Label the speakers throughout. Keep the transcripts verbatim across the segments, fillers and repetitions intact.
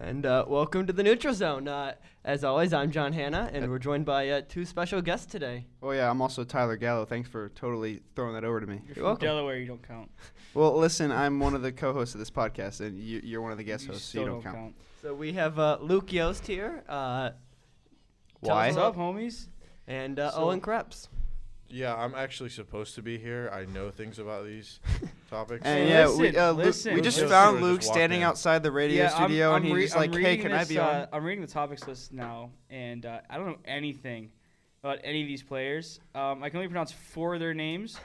Speaker 1: And uh, welcome to the Neutral Zone. Uh, as always, I'm John Hanna, and we're joined by uh, two special guests today.
Speaker 2: Oh, yeah, I'm also Tyler Gallo. Thanks for totally throwing that over to me.
Speaker 3: You're,
Speaker 1: You're
Speaker 3: from
Speaker 1: welcome.
Speaker 3: Delaware, you don't count.
Speaker 2: Well, listen, I'm one of the co-hosts of this podcast, and you, you're one of the guest
Speaker 3: you
Speaker 2: hosts, so you
Speaker 3: still
Speaker 2: don't count.
Speaker 1: So we have uh, Luke Yost here. Uh, tell
Speaker 2: Why?
Speaker 1: us
Speaker 3: What's up,
Speaker 1: about-
Speaker 3: homies?
Speaker 1: And uh,
Speaker 4: So-
Speaker 1: Owen Krebs.
Speaker 4: Yeah, I'm actually supposed to be here. I know things about these topics.
Speaker 2: And
Speaker 3: So
Speaker 2: yeah,
Speaker 3: listen,
Speaker 2: we, uh, Luke,
Speaker 3: listen,
Speaker 2: we just
Speaker 4: listen.
Speaker 2: found
Speaker 4: Just
Speaker 2: Luke
Speaker 4: walked
Speaker 2: standing
Speaker 4: in.
Speaker 2: outside the radio
Speaker 3: yeah,
Speaker 2: studio,
Speaker 3: I'm,
Speaker 2: and
Speaker 3: I'm
Speaker 2: he's
Speaker 3: re-
Speaker 2: just like,
Speaker 3: I'm
Speaker 2: hey,
Speaker 3: reading
Speaker 2: can
Speaker 3: this,
Speaker 2: I be
Speaker 3: uh,
Speaker 2: on?
Speaker 3: I'm reading the topics list now, and uh, I don't know anything about any of these players. Um, I can only pronounce four of their names,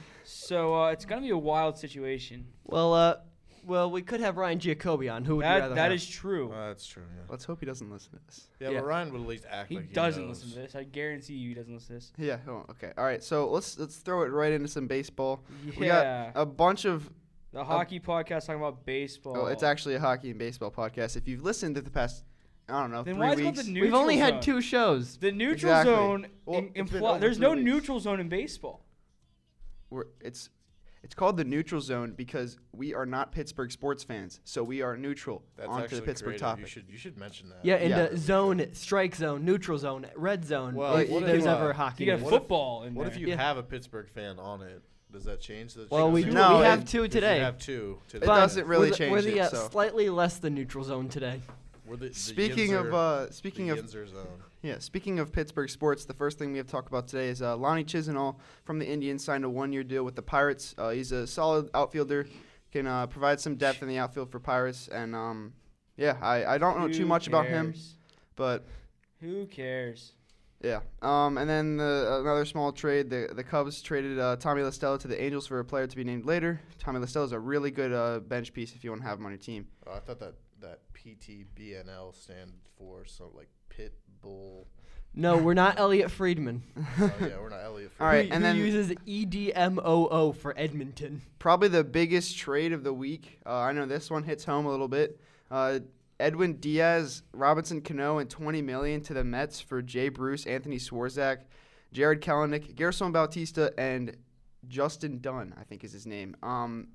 Speaker 3: so uh, it's going to be a wild situation.
Speaker 1: Well, uh, well, we could have Ryan Giacobbe on. Who would you
Speaker 3: That
Speaker 1: rather
Speaker 3: That
Speaker 1: have?
Speaker 3: is true.
Speaker 4: Uh, that's true. Yeah.
Speaker 2: Let's hope he doesn't listen to this.
Speaker 4: Yeah,
Speaker 1: Yeah.
Speaker 4: but Ryan would at least act
Speaker 3: He
Speaker 4: like he
Speaker 3: doesn't
Speaker 4: knows.
Speaker 3: listen to this. I guarantee you he doesn't listen to this.
Speaker 2: Yeah, oh, okay. All right, so let's let's throw it right into some baseball.
Speaker 3: Yeah.
Speaker 2: We got a bunch of
Speaker 3: the hockey podcast talking about baseball.
Speaker 2: Oh, it's actually a hockey and baseball podcast. If you've listened to the past, I don't know,
Speaker 3: Then
Speaker 2: three
Speaker 3: why is it called
Speaker 2: weeks.
Speaker 3: the
Speaker 1: We've
Speaker 3: neutral
Speaker 1: only
Speaker 3: zone?
Speaker 1: had two shows.
Speaker 3: The neutral
Speaker 2: Exactly.
Speaker 3: zone
Speaker 2: Well,
Speaker 3: in,
Speaker 2: it's been
Speaker 3: impli-
Speaker 2: over
Speaker 3: There's
Speaker 2: three
Speaker 3: no
Speaker 2: weeks.
Speaker 3: neutral zone in baseball.
Speaker 2: we're, it's it's called the neutral zone because we are not Pittsburgh sports fans, so we are neutral
Speaker 4: That's
Speaker 2: onto
Speaker 4: actually
Speaker 2: the Pittsburgh
Speaker 4: creative.
Speaker 2: topic.
Speaker 4: You should you should mention that.
Speaker 1: Yeah, and
Speaker 2: Yeah.
Speaker 1: uh, zone, strike zone, neutral zone, red zone.
Speaker 4: Well,
Speaker 1: if
Speaker 2: what if
Speaker 1: there's
Speaker 4: you, uh,
Speaker 1: ever hockey.
Speaker 3: You got
Speaker 1: news.
Speaker 4: What if-
Speaker 3: football in
Speaker 4: What
Speaker 3: there.
Speaker 4: if you
Speaker 1: Yeah.
Speaker 4: have a Pittsburgh fan on it? Does that change the?
Speaker 1: Well, we,
Speaker 4: change
Speaker 1: do,
Speaker 4: the-
Speaker 2: No,
Speaker 1: we
Speaker 2: it-
Speaker 1: have two
Speaker 4: Because
Speaker 1: today.
Speaker 4: You have two today.
Speaker 2: It
Speaker 1: But
Speaker 2: doesn't really
Speaker 1: we're the,
Speaker 2: change
Speaker 1: We're the
Speaker 2: it,
Speaker 1: uh,
Speaker 2: so.
Speaker 1: slightly less than neutral zone today.
Speaker 4: We're the, the
Speaker 2: Speaking of
Speaker 4: Yinzer-
Speaker 2: uh, speaking
Speaker 4: the
Speaker 2: of
Speaker 4: Yinzer zone.
Speaker 2: yeah, speaking of Pittsburgh sports, the first thing we have to talk about today is uh, Lonnie Chisenhall from the Indians signed a one-year deal with the Pirates. Uh, he's a solid outfielder, can uh, provide some depth in the outfield for Pirates, and um, yeah, I, I don't know too
Speaker 3: Who
Speaker 2: much about him,
Speaker 3: cares?
Speaker 2: but
Speaker 3: Who cares?
Speaker 2: yeah. Um, and then the, another small trade, the the Cubs traded uh, Tommy La Stella to the Angels for a player to be named later. Tommy La Stella is a really good uh, bench piece if you want to have him on your team.
Speaker 4: Oh, I thought that that P T B N L stand for some like pit bull.
Speaker 1: No, we're not Elliot Friedman.
Speaker 4: Oh yeah, we're not Elliot.
Speaker 2: All right,
Speaker 1: who,
Speaker 2: and
Speaker 1: who
Speaker 2: then-
Speaker 1: uses E D M O O for Edmonton.
Speaker 2: Probably the biggest trade of the week. Uh, I know this one hits home a little bit. Uh, Edwin Diaz, Robinson Cano, and twenty million dollars to the Mets for Jay Bruce, Anthony Swarzak, Jared Kelenic, Gerson Bautista, and Justin Dunn, I think is his name. Um,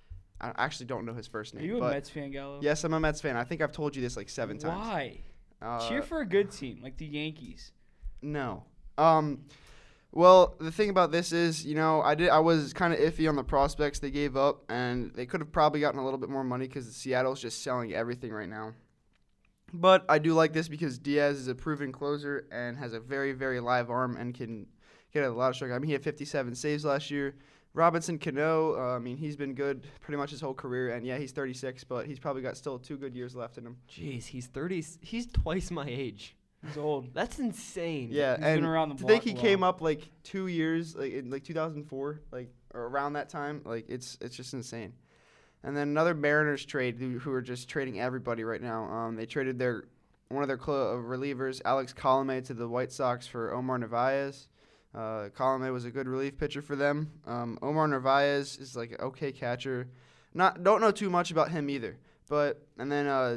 Speaker 2: I actually don't know his first
Speaker 3: Are
Speaker 2: name.
Speaker 3: you a
Speaker 2: but
Speaker 3: Mets fan, Gallo?
Speaker 2: Yes, I'm a Mets fan. I think I've told you this like seven times.
Speaker 3: Why?
Speaker 2: Uh,
Speaker 3: Cheer for a good team, like the Yankees.
Speaker 2: No. Um, well, the thing about this is, you know, I did. I was kind of iffy on the prospects they gave up, and they could have probably gotten a little bit more money because Seattle's just selling everything right now. But I do like this because Diaz is a proven closer and has a very, very live arm and can get a lot of strike. I mean, he had fifty-seven saves last year. Robinson Cano, uh, I mean, he's been good pretty much his whole career, and yeah, he's thirty-six, but he's probably got still two good years left in him.
Speaker 1: Jeez, he's thirty. He's twice my age.
Speaker 3: He's old.
Speaker 1: That's insane.
Speaker 2: Yeah,
Speaker 3: He's
Speaker 2: and
Speaker 3: been around the
Speaker 2: to think
Speaker 3: block
Speaker 2: he
Speaker 3: a
Speaker 2: came
Speaker 3: while.
Speaker 2: up like two years, like in like two thousand four, like or around that time, like it's it's just insane. And then another Mariners trade, who, who are just trading everybody right now. Um, they traded their one of their clo- uh, relievers, Alex Colomé, to the White Sox for Omar Narvaez. Uh, Colomé was a good relief pitcher for them. Um, Omar Narvaez is like an okay catcher. Not don't know too much about him either. But and then uh,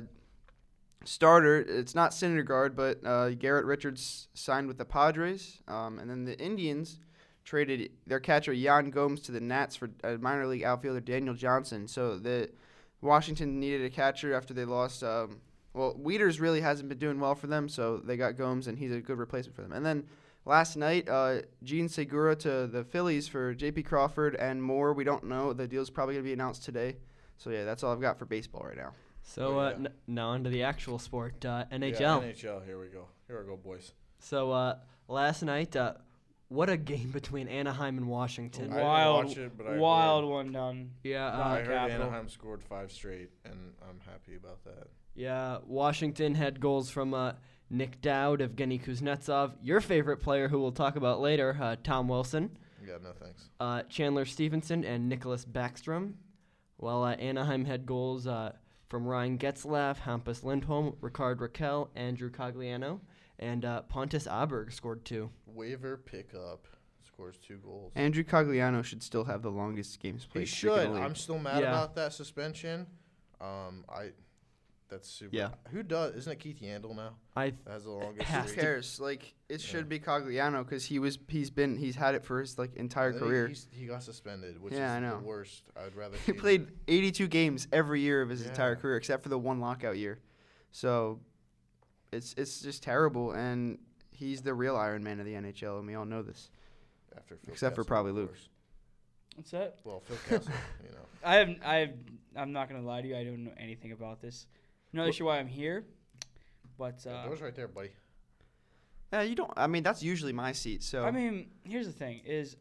Speaker 2: starter, it's not Syndergaard, but uh, Garrett Richards signed with the Padres. Um, and then the Indians traded their catcher Yan Gomes to the Nats for uh, minor league outfielder Daniel Johnson. So the Washington needed a catcher after they lost. Um, well, Wieters really hasn't been doing well for them, so they got Gomes, and he's a good replacement for them. And then last night, uh, Gene Segura to the Phillies for J P Crawford and more. We don't know. The deal's probably going to be announced today. So, yeah, that's all I've got for baseball right now.
Speaker 1: So
Speaker 4: Oh,
Speaker 1: uh,
Speaker 4: yeah.
Speaker 1: n- now on to the actual sport, uh, N H
Speaker 4: Yeah,
Speaker 1: L.
Speaker 4: N H L. Here we go. Here we go, boys.
Speaker 1: So uh, last night, uh, what a game between Anaheim and Washington.
Speaker 4: I didn't
Speaker 3: Wild,
Speaker 4: watch it, but I
Speaker 3: wild
Speaker 4: heard-
Speaker 3: one done.
Speaker 1: Yeah,
Speaker 3: Wow.
Speaker 1: uh,
Speaker 4: I heard
Speaker 3: Capital.
Speaker 4: Anaheim scored five straight, and I'm happy about that.
Speaker 1: yeah. Washington had goals from uh, Nick Dowd, Evgeny Kuznetsov, your favorite player, who we'll talk about later, uh, Tom Wilson,
Speaker 4: Yeah, no thanks.
Speaker 1: uh, Chandler Stevenson, and Nicholas Backstrom. While uh, Anaheim had goals uh, from Ryan Getzlaff, Hampus Lindholm, Ricard Raquel, Andrew Cogliano, and uh, Pontus Aberg scored two.
Speaker 4: Waiver pickup scores two goals.
Speaker 2: Andrew Cogliano should still have the longest games played.
Speaker 4: He
Speaker 2: streak in
Speaker 4: should.
Speaker 2: the league.
Speaker 4: I'm still mad
Speaker 1: Yeah.
Speaker 4: about that suspension. Um, I. That's super.
Speaker 1: Yeah.
Speaker 4: Who does? Isn't it Keith Yandel now?
Speaker 1: I
Speaker 4: That has the longest
Speaker 1: has
Speaker 2: Who
Speaker 4: streak?
Speaker 2: cares? Like it
Speaker 4: Yeah.
Speaker 2: should be Cogliano because he was he's been he's had it for his like entire
Speaker 4: I think
Speaker 2: career.
Speaker 4: he's- He got suspended, which
Speaker 2: Yeah,
Speaker 4: is
Speaker 2: I know.
Speaker 4: the worst. I'd rather.
Speaker 2: He
Speaker 4: see
Speaker 2: played eighty-two games every year of his
Speaker 4: Yeah.
Speaker 2: entire career except for the one lockout year. So it's it's just terrible, and he's the real Iron Man of the N H L, and we all know this.
Speaker 4: After Phil
Speaker 2: Except for
Speaker 4: Kessel,
Speaker 2: probably
Speaker 4: of
Speaker 2: Luke.
Speaker 4: course.
Speaker 3: What's that?
Speaker 4: Well, Phil Kessel, you know.
Speaker 3: I have, I have, I'm not gonna lie to you. I don't know anything about this. I'm not really sure why I'm here, but
Speaker 4: The
Speaker 3: uh,
Speaker 4: door's right there, buddy.
Speaker 2: Yeah, you don't. I mean, that's usually my seat. So
Speaker 3: I mean, here's the thing: is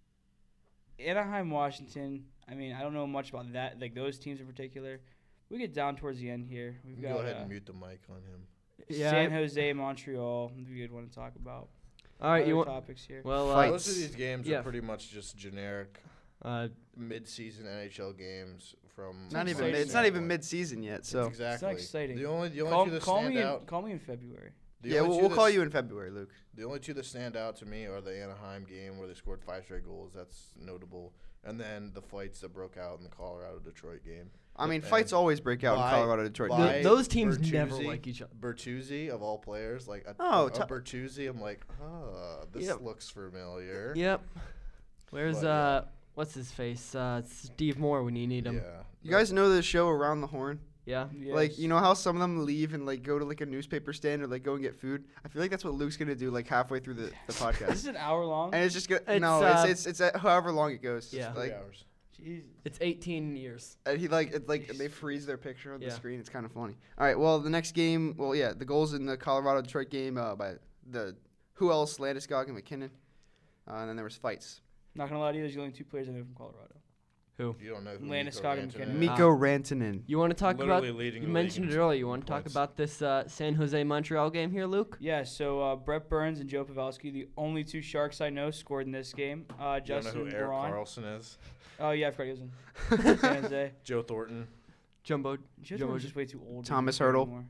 Speaker 3: Anaheim, Washington. I mean, I don't know much about that, like those teams in particular. We get down towards the end here. We've
Speaker 4: You
Speaker 3: got
Speaker 4: can go ahead
Speaker 3: uh,
Speaker 4: and mute the mic on him.
Speaker 1: Yeah.
Speaker 3: San Jose, Montreal. Would be a good one to talk about.
Speaker 1: All right,
Speaker 3: Other
Speaker 1: you want?
Speaker 3: topics here.
Speaker 1: Well, uh,
Speaker 2: Fight.
Speaker 4: Most of these games
Speaker 1: yeah.
Speaker 4: are pretty much just generic
Speaker 1: uh,
Speaker 4: mid-season N H L games from.
Speaker 3: It's
Speaker 2: not
Speaker 3: not
Speaker 2: even.
Speaker 3: exciting.
Speaker 2: Mid, it's not even mid-season yet. So
Speaker 4: exactly.
Speaker 3: exciting.
Speaker 4: The only the only
Speaker 3: call
Speaker 4: two that
Speaker 3: call
Speaker 4: stand
Speaker 3: me in,
Speaker 4: out.
Speaker 3: call me in February.
Speaker 4: The
Speaker 2: yeah,
Speaker 4: only
Speaker 2: we'll,
Speaker 4: two
Speaker 2: we'll
Speaker 4: that
Speaker 2: call
Speaker 4: s-
Speaker 2: you in February, Luke.
Speaker 4: The only two that stand out to me are the Anaheim game where they scored five straight goals. That's notable. And then the fights that broke out in the Colorado-Detroit game.
Speaker 2: I mean,
Speaker 4: And
Speaker 2: fights always break out
Speaker 4: by-
Speaker 2: in Colorado, Detroit.
Speaker 4: by-
Speaker 1: th- those teams
Speaker 4: Bertuzzi.
Speaker 1: never like each other.
Speaker 4: Bertuzzi, of all players, like a,
Speaker 2: Oh,
Speaker 4: a,
Speaker 2: t-
Speaker 4: Bertuzzi, I'm like, oh, this
Speaker 1: Yep.
Speaker 4: looks familiar.
Speaker 1: Yep. Where's
Speaker 4: But, yeah.
Speaker 1: uh, what's his face? Uh, Steve Moore when you need him.
Speaker 4: Yeah.
Speaker 2: You guys know the show Around the Horn?
Speaker 1: Yeah.
Speaker 2: Like, you know how some of them leave and like go to like a newspaper stand or like go and get food? I feel like that's what Luke's gonna do like halfway through the, the
Speaker 3: This
Speaker 2: podcast.
Speaker 3: is an hour long.
Speaker 2: And it's just gonna
Speaker 1: It's,
Speaker 2: no,
Speaker 1: uh,
Speaker 2: it's it's it's uh, however long it goes.
Speaker 1: Yeah.
Speaker 4: Three
Speaker 2: Like
Speaker 4: hours.
Speaker 3: Jesus.
Speaker 1: It's eighteen years.
Speaker 2: and he like it, like they freeze their picture on the
Speaker 1: Yeah.
Speaker 2: screen. It's kind of funny. All right, well the next game, well yeah, the goals in the Colorado Detroit game uh, by the who else? Landeskog and McKinnon, uh, and then there was fights.
Speaker 3: Not gonna lie to you, there's only two players I know from Colorado.
Speaker 1: Who?
Speaker 4: You don't know who
Speaker 3: Landeskog and
Speaker 4: Mikko
Speaker 3: McKinnon.
Speaker 4: Rantanen is.
Speaker 2: Miko Rantanen.
Speaker 1: You want to talk
Speaker 4: Literally
Speaker 1: about?
Speaker 4: leading
Speaker 1: You
Speaker 4: the
Speaker 1: mentioned
Speaker 4: league
Speaker 1: it
Speaker 4: in
Speaker 1: earlier. You want to talk
Speaker 4: points.
Speaker 1: about this uh, San Jose Montreal game here, Luke?
Speaker 3: Yeah, so uh, Brett Burns and Joe Pavelski, the only two Sharks I know, scored in this game. Uh,
Speaker 4: You don't know
Speaker 3: Justin
Speaker 4: who Eric
Speaker 3: Braun.
Speaker 4: Carlson is?
Speaker 3: Oh yeah, I forgot he was in San Jose.
Speaker 4: Joe Thornton.
Speaker 1: Jumbo.
Speaker 3: Joe
Speaker 1: Jumbo
Speaker 3: Thornton's just way too old. to
Speaker 2: Thomas
Speaker 3: play
Speaker 2: Hurdle.
Speaker 3: anymore.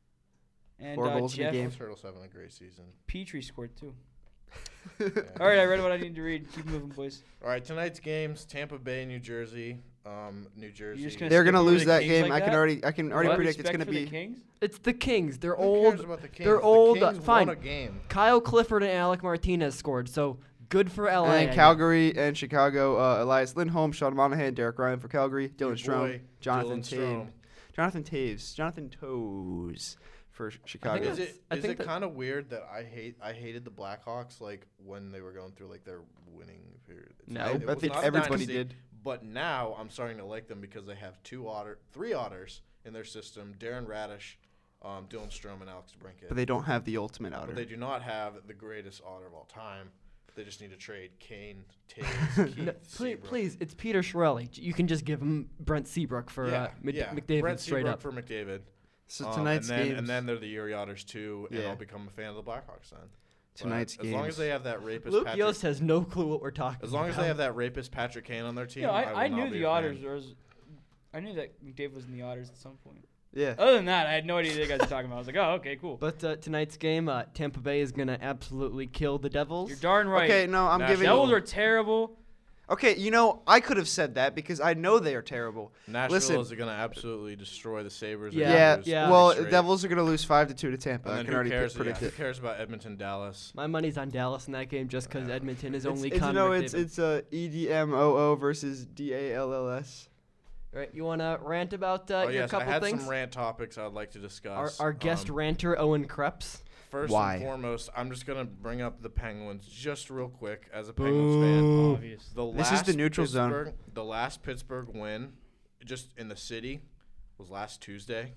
Speaker 3: And
Speaker 2: Four
Speaker 3: uh,
Speaker 2: goals in a
Speaker 3: Jeff
Speaker 2: game.
Speaker 4: Those Turtles having a great season.
Speaker 3: Petrie scored too.
Speaker 4: Yeah.
Speaker 3: All right, I read what I need to read. Keep moving, boys.
Speaker 4: All right, tonight's games: Tampa Bay, New Jersey. Um, New Jersey.
Speaker 3: just gonna
Speaker 2: They're
Speaker 3: skip
Speaker 2: gonna
Speaker 3: over
Speaker 2: lose
Speaker 3: the
Speaker 2: that
Speaker 3: Kings
Speaker 2: game.
Speaker 3: like
Speaker 2: I can
Speaker 3: that?
Speaker 2: already I can already
Speaker 3: What?
Speaker 2: predict it's
Speaker 3: Respect
Speaker 2: gonna
Speaker 3: for the
Speaker 2: be.
Speaker 3: Kings?
Speaker 1: It's the Kings. They're
Speaker 4: Who
Speaker 1: old.
Speaker 4: cares about the Kings?
Speaker 1: They're
Speaker 4: The
Speaker 1: old, uh,
Speaker 4: Kings
Speaker 1: fine.
Speaker 4: Won a game.
Speaker 1: Kyle Clifford and Alec Martinez scored, so good for L A.
Speaker 2: And Calgary and Chicago, uh, Elias Lindholm, Sean Monahan, Derek Ryan for Calgary,
Speaker 4: Your
Speaker 2: Dylan Strome,
Speaker 4: boy,
Speaker 2: Jonathan
Speaker 4: Dylan
Speaker 2: Taves,
Speaker 4: Strome.
Speaker 2: Jonathan Taves, Jonathan Toes for Chicago.
Speaker 1: think
Speaker 4: Is
Speaker 1: that's-
Speaker 4: it
Speaker 1: I
Speaker 4: is
Speaker 1: think
Speaker 4: it
Speaker 1: that-
Speaker 4: kind of weird that I hate I hated the Blackhawks like when they were going through like their winning period? It's
Speaker 1: No.
Speaker 4: not-
Speaker 2: I,
Speaker 4: it
Speaker 2: I
Speaker 4: was
Speaker 2: think
Speaker 4: not a
Speaker 2: everybody
Speaker 4: dynasty,
Speaker 2: did.
Speaker 4: But now I'm starting to like them because they have two otter, three otters in their system: Darren Radish, um, Dylan Strome, and Alex DeBrincat.
Speaker 2: But they don't have the ultimate
Speaker 4: But
Speaker 2: outer.
Speaker 4: they do not have the greatest otter of all time. They just need to trade Kane, Taves, Keith,
Speaker 1: No, please,
Speaker 4: Seabrook.
Speaker 1: please, it's Peter Shirelli. J- You can just give him Brent Seabrook for
Speaker 4: yeah,
Speaker 1: uh, Mc-
Speaker 4: yeah.
Speaker 1: McDavid
Speaker 4: Brent
Speaker 1: straight
Speaker 4: Seabrook
Speaker 1: up.
Speaker 4: for McDavid.
Speaker 2: So
Speaker 4: Um,
Speaker 2: tonight's
Speaker 4: and then,
Speaker 2: games.
Speaker 4: and then they're the Erie Otters too, and
Speaker 2: Yeah.
Speaker 4: I'll become a fan of the Blackhawks then. But
Speaker 2: Tonight's
Speaker 4: as long as
Speaker 2: games.
Speaker 4: they have that rapist
Speaker 1: Luke
Speaker 4: Patrick,
Speaker 1: Yost has no clue what we're talking about.
Speaker 4: as long as they have that rapist Patrick Kane on their team,
Speaker 3: Yeah, I,
Speaker 4: I, will
Speaker 3: I
Speaker 4: not
Speaker 3: knew
Speaker 4: be
Speaker 3: the
Speaker 4: a fan.
Speaker 3: Otters. Was, I knew that McDavid was in the Otters at some point.
Speaker 2: yeah.
Speaker 3: Other than that, I had no idea what you guys were talking about. I was like, oh, okay, cool.
Speaker 1: But uh, tonight's game, uh, Tampa Bay is gonna absolutely kill the Devils.
Speaker 3: You're darn right.
Speaker 2: Okay, no, I'm
Speaker 4: National-
Speaker 2: giving.
Speaker 3: Devils are terrible.
Speaker 2: Okay, you know, I could have said that because I know they are terrible.
Speaker 4: Nashville
Speaker 2: Listen.
Speaker 4: is going to absolutely destroy the Sabres.
Speaker 1: Yeah,
Speaker 2: Yeah,
Speaker 1: yeah.
Speaker 2: well,
Speaker 4: Straight.
Speaker 2: Devils are going to lose five to two to Tampa.
Speaker 4: And
Speaker 2: I
Speaker 4: then
Speaker 2: can
Speaker 4: who
Speaker 2: already
Speaker 4: cares?
Speaker 2: pre- predict
Speaker 4: yeah,
Speaker 2: it.
Speaker 4: Who cares about Edmonton, Dallas?
Speaker 1: My money's on Dallas in that game just because Edmonton is
Speaker 2: It's,
Speaker 1: only
Speaker 2: it's,
Speaker 1: Connor
Speaker 2: no, it's
Speaker 1: McDavid.
Speaker 2: it's uh, E D M O O versus D A L L S.
Speaker 1: Right, you want to rant about uh,
Speaker 4: oh
Speaker 1: your
Speaker 4: yes, I
Speaker 1: couple
Speaker 4: had
Speaker 1: things?
Speaker 4: some rant topics I'd like to
Speaker 1: our,
Speaker 4: discuss.
Speaker 1: our guest
Speaker 4: Um,
Speaker 1: ranter Owen Krebs.
Speaker 4: First
Speaker 2: Why?
Speaker 4: and foremost, I'm just gonna bring up the Penguins just real quick as a Penguins fan.
Speaker 3: Obvious.
Speaker 4: The
Speaker 2: This is
Speaker 4: last
Speaker 2: the neutral zone.
Speaker 4: Pittsburgh- The last Pittsburgh win, just in the city, was last Tuesday.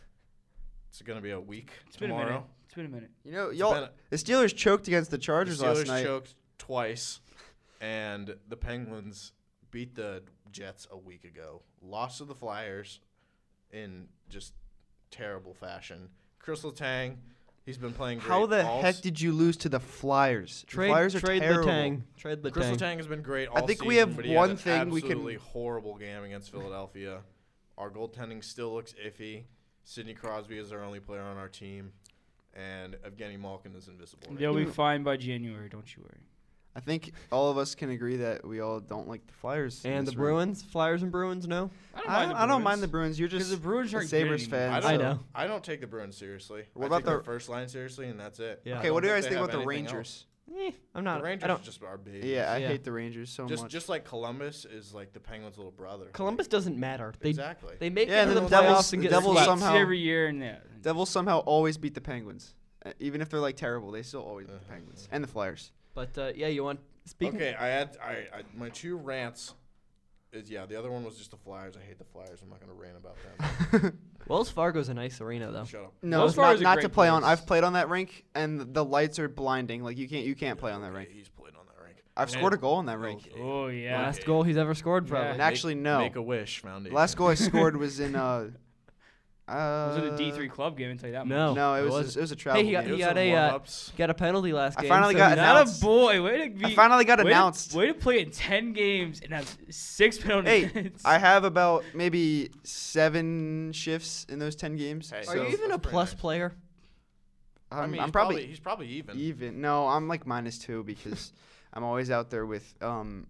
Speaker 4: It's gonna be a week
Speaker 3: It's been a
Speaker 4: tomorrow.
Speaker 3: minute. It's been a minute.
Speaker 2: You know,
Speaker 4: It's
Speaker 2: y'all,
Speaker 4: been a-
Speaker 2: the Steelers choked against the
Speaker 4: the
Speaker 2: Chargers
Speaker 4: Steelers
Speaker 2: last night.
Speaker 4: choked twice, and the Penguins beat the Jets a week ago. Lost to the Flyers in just terrible fashion. Chris Letang, he's been playing great.
Speaker 2: How the
Speaker 4: all
Speaker 2: heck
Speaker 4: s-
Speaker 2: did you lose to the Flyers?
Speaker 1: Trade,
Speaker 2: the Flyers are
Speaker 1: trade
Speaker 2: terrible.
Speaker 1: the Tang. Trade the
Speaker 4: Chris
Speaker 1: Tang.
Speaker 4: Letang has been great
Speaker 2: I
Speaker 4: all
Speaker 2: think
Speaker 4: season,
Speaker 2: we have
Speaker 4: but he
Speaker 2: one
Speaker 4: had an
Speaker 2: thing we can-
Speaker 4: absolutely horrible game against Philadelphia. Our goaltending still looks iffy. Sidney Crosby is our only player on our team, and Evgeny Malkin is invisible. right
Speaker 3: They'll be
Speaker 2: Mm.
Speaker 3: fine by January. Don't you worry.
Speaker 2: I think all of us can agree that we all don't like the Flyers. in
Speaker 1: And the
Speaker 2: this room.
Speaker 1: Bruins, Flyers and Bruins, no?
Speaker 3: I don't
Speaker 2: I,
Speaker 3: mind the
Speaker 2: I don't mind
Speaker 3: Bruins.
Speaker 2: the Bruins. You're
Speaker 3: Because
Speaker 2: just
Speaker 3: the Bruins
Speaker 2: a
Speaker 3: aren't good
Speaker 2: Sabres
Speaker 3: anymore.
Speaker 2: fan.
Speaker 4: I
Speaker 2: so-
Speaker 4: don't,
Speaker 1: I know.
Speaker 4: I don't take the Bruins seriously.
Speaker 2: What
Speaker 4: I
Speaker 2: about
Speaker 4: take their
Speaker 2: the-
Speaker 4: first line seriously, and that's it.
Speaker 1: Yeah.
Speaker 2: Okay,
Speaker 4: I
Speaker 2: what do you
Speaker 4: don't
Speaker 2: guys
Speaker 4: think
Speaker 2: think
Speaker 4: they
Speaker 2: about the
Speaker 4: have anything
Speaker 2: Rangers?
Speaker 1: Eh, I'm not.
Speaker 4: The
Speaker 1: I
Speaker 4: Rangers
Speaker 1: don't.
Speaker 4: are just our baby.
Speaker 2: Yeah, I
Speaker 1: Yeah.
Speaker 2: hate the Rangers so
Speaker 4: just
Speaker 2: much.
Speaker 4: just like Columbus is like the Penguins' little brother.
Speaker 1: Columbus doesn't matter. They
Speaker 4: exactly.
Speaker 1: they make
Speaker 2: Yeah,
Speaker 1: it to
Speaker 2: the
Speaker 1: the
Speaker 2: Devils-
Speaker 1: playoffs and
Speaker 2: the
Speaker 1: get
Speaker 2: Devils
Speaker 1: swept.
Speaker 2: somehow-
Speaker 3: every year and yeah.
Speaker 2: Devils somehow always beat the Penguins. Uh, even if they're like terrible, they still always beat the Penguins and the Flyers.
Speaker 1: But uh, yeah, you want speaking.
Speaker 4: Okay, I had I, I my two rants. Is yeah, the other one was just the Flyers. I hate the Flyers. I'm not gonna rant about them.
Speaker 1: Wells Fargo's a nice arena though.
Speaker 4: Shut up.
Speaker 2: No,
Speaker 3: Wells
Speaker 2: it's not,
Speaker 3: Fargo's a
Speaker 2: not to
Speaker 3: great
Speaker 2: play on.
Speaker 3: place.
Speaker 2: I've played on that rink, and the, the lights are blinding. Like you can't you can't play on that
Speaker 4: Okay,
Speaker 2: rink.
Speaker 4: He's played on that rink.
Speaker 2: I've
Speaker 4: And-
Speaker 2: scored a goal on that rink.
Speaker 4: Okay.
Speaker 3: Oh yeah.
Speaker 1: Last goal he's ever scored, probably.
Speaker 3: Yeah.
Speaker 2: And actually, no.
Speaker 4: Make a Wish Foundation.
Speaker 2: The last goal I scored was in. Uh, uh,
Speaker 3: Was it a D three club game? I tell you that.
Speaker 1: No.
Speaker 3: much.
Speaker 2: No, it
Speaker 1: It
Speaker 2: was
Speaker 1: wasn't.
Speaker 2: a, it was a travel.
Speaker 1: he got-
Speaker 2: game.
Speaker 4: It was
Speaker 1: got
Speaker 4: some
Speaker 1: a, uh,
Speaker 4: warm-ups.
Speaker 1: Got a penalty last
Speaker 2: I
Speaker 1: game.
Speaker 2: finally
Speaker 1: so
Speaker 2: got
Speaker 1: he's-
Speaker 2: an
Speaker 3: Not
Speaker 2: announced.
Speaker 3: a boy. Way to be.
Speaker 2: I finally got
Speaker 3: way
Speaker 2: announced.
Speaker 3: To, way to play in ten games and have six penalties.
Speaker 2: Hey, I have about maybe seven shifts in those ten games.
Speaker 4: Hey,
Speaker 1: Are
Speaker 2: so
Speaker 1: you even a
Speaker 4: That's pretty
Speaker 1: plus
Speaker 4: nice.
Speaker 1: player?
Speaker 2: I'm,
Speaker 4: I mean,
Speaker 2: I'm
Speaker 4: he's
Speaker 2: probably,
Speaker 4: he's probably even.
Speaker 2: even. No, I'm like minus two because I'm always out there with. Um,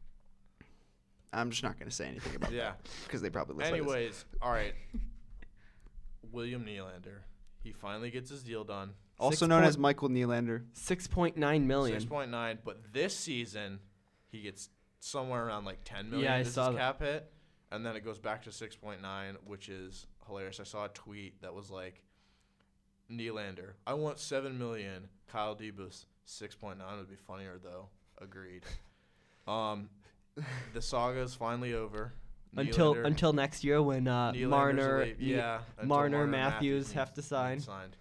Speaker 2: I'm just not gonna say anything about
Speaker 4: Yeah.
Speaker 2: because they probably listen to this.
Speaker 4: Anyways, all right. William Nylander. He finally gets his deal done.
Speaker 2: Also
Speaker 1: Six
Speaker 2: known
Speaker 1: point-
Speaker 2: as Michael Nylander.
Speaker 1: Six point nine million.
Speaker 4: Six point nine, but this season he gets somewhere around like ten million.
Speaker 1: Yeah, I
Speaker 4: is
Speaker 1: saw
Speaker 4: his
Speaker 1: that.
Speaker 4: cap hit, and then it goes back to six point nine, which is hilarious. I saw a tweet that was like, Nylander, I want seven million. Kyle Dubas, six point nine would be funnier though. Agreed. Um, the saga is finally over.
Speaker 1: Until
Speaker 4: Nylander-
Speaker 1: until next year when uh,
Speaker 4: Nylander's
Speaker 1: Marner,
Speaker 4: elite- yeah, until
Speaker 1: Marner, Matthews
Speaker 4: needs-
Speaker 1: have to sign.
Speaker 4: needs signed.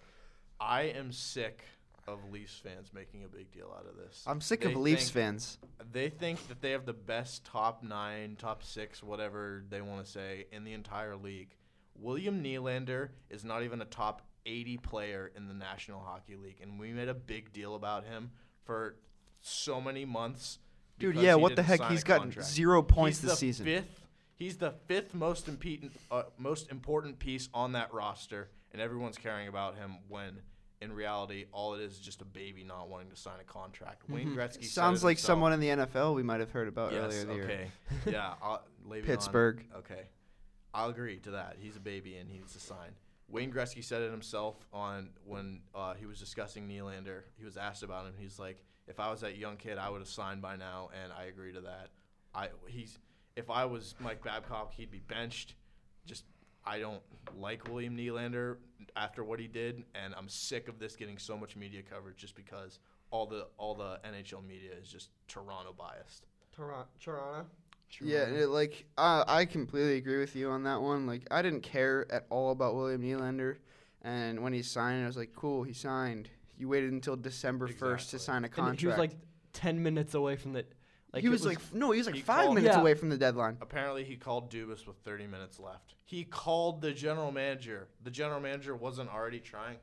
Speaker 4: I am sick of Leafs fans making a big deal out of this.
Speaker 2: I'm sick
Speaker 4: They
Speaker 2: of Leafs
Speaker 4: think-
Speaker 2: fans.
Speaker 4: They think that they have the best top nine, top six, whatever they want to say, in the entire league. William Nylander is not even a top eighty player in the National Hockey League, and we made a big deal about him for so many months.
Speaker 2: Dude,
Speaker 4: because
Speaker 2: yeah,
Speaker 4: he
Speaker 2: what the
Speaker 4: didn't
Speaker 2: heck?
Speaker 4: sign
Speaker 2: He's
Speaker 4: a
Speaker 2: gotten
Speaker 4: contract.
Speaker 2: zero points
Speaker 4: He's
Speaker 2: this
Speaker 4: the
Speaker 2: season.
Speaker 4: Fifth, he's the fifth most important, uh, most important piece on that roster, and everyone's caring about him when, in reality, all it is is just a baby not wanting to sign a contract. Wayne Gretzky said
Speaker 2: Sounds
Speaker 4: it
Speaker 2: like
Speaker 4: himself.
Speaker 2: someone in the N F L we might have heard about
Speaker 4: Yes,
Speaker 2: earlier in the year.
Speaker 4: okay. yeah, I'll, Le'Veon,
Speaker 2: Pittsburgh.
Speaker 4: Okay. I'll agree to that. He's a baby and he needs to sign. Wayne Gretzky said it himself on when uh, he was discussing Nylander. He was asked about him. He's like, if I was that young kid, I would have signed by now, and I agree to that. I he's if I was Mike Babcock, he'd be benched. Just I don't like William Nylander after what he did, and I'm sick of this getting so much media coverage just because all the all the N H L media is just Toronto biased.
Speaker 1: Toronto. Toronto.
Speaker 2: Yeah, it, like uh, I completely agree with you on that one. Like I didn't care at all about William Nylander, and when he signed, I was like, "Cool, he signed." You waited until December first to
Speaker 4: Exactly.
Speaker 2: sign a
Speaker 1: And
Speaker 2: contract.
Speaker 1: he was like ten minutes away from the. Like
Speaker 2: he
Speaker 1: it
Speaker 2: was, like f- no, he was like
Speaker 4: he
Speaker 2: five
Speaker 4: called-
Speaker 2: minutes
Speaker 1: Yeah.
Speaker 2: away from the deadline.
Speaker 4: Apparently, he called Dubas with thirty minutes left. He called the general manager. The general manager wasn't already trying.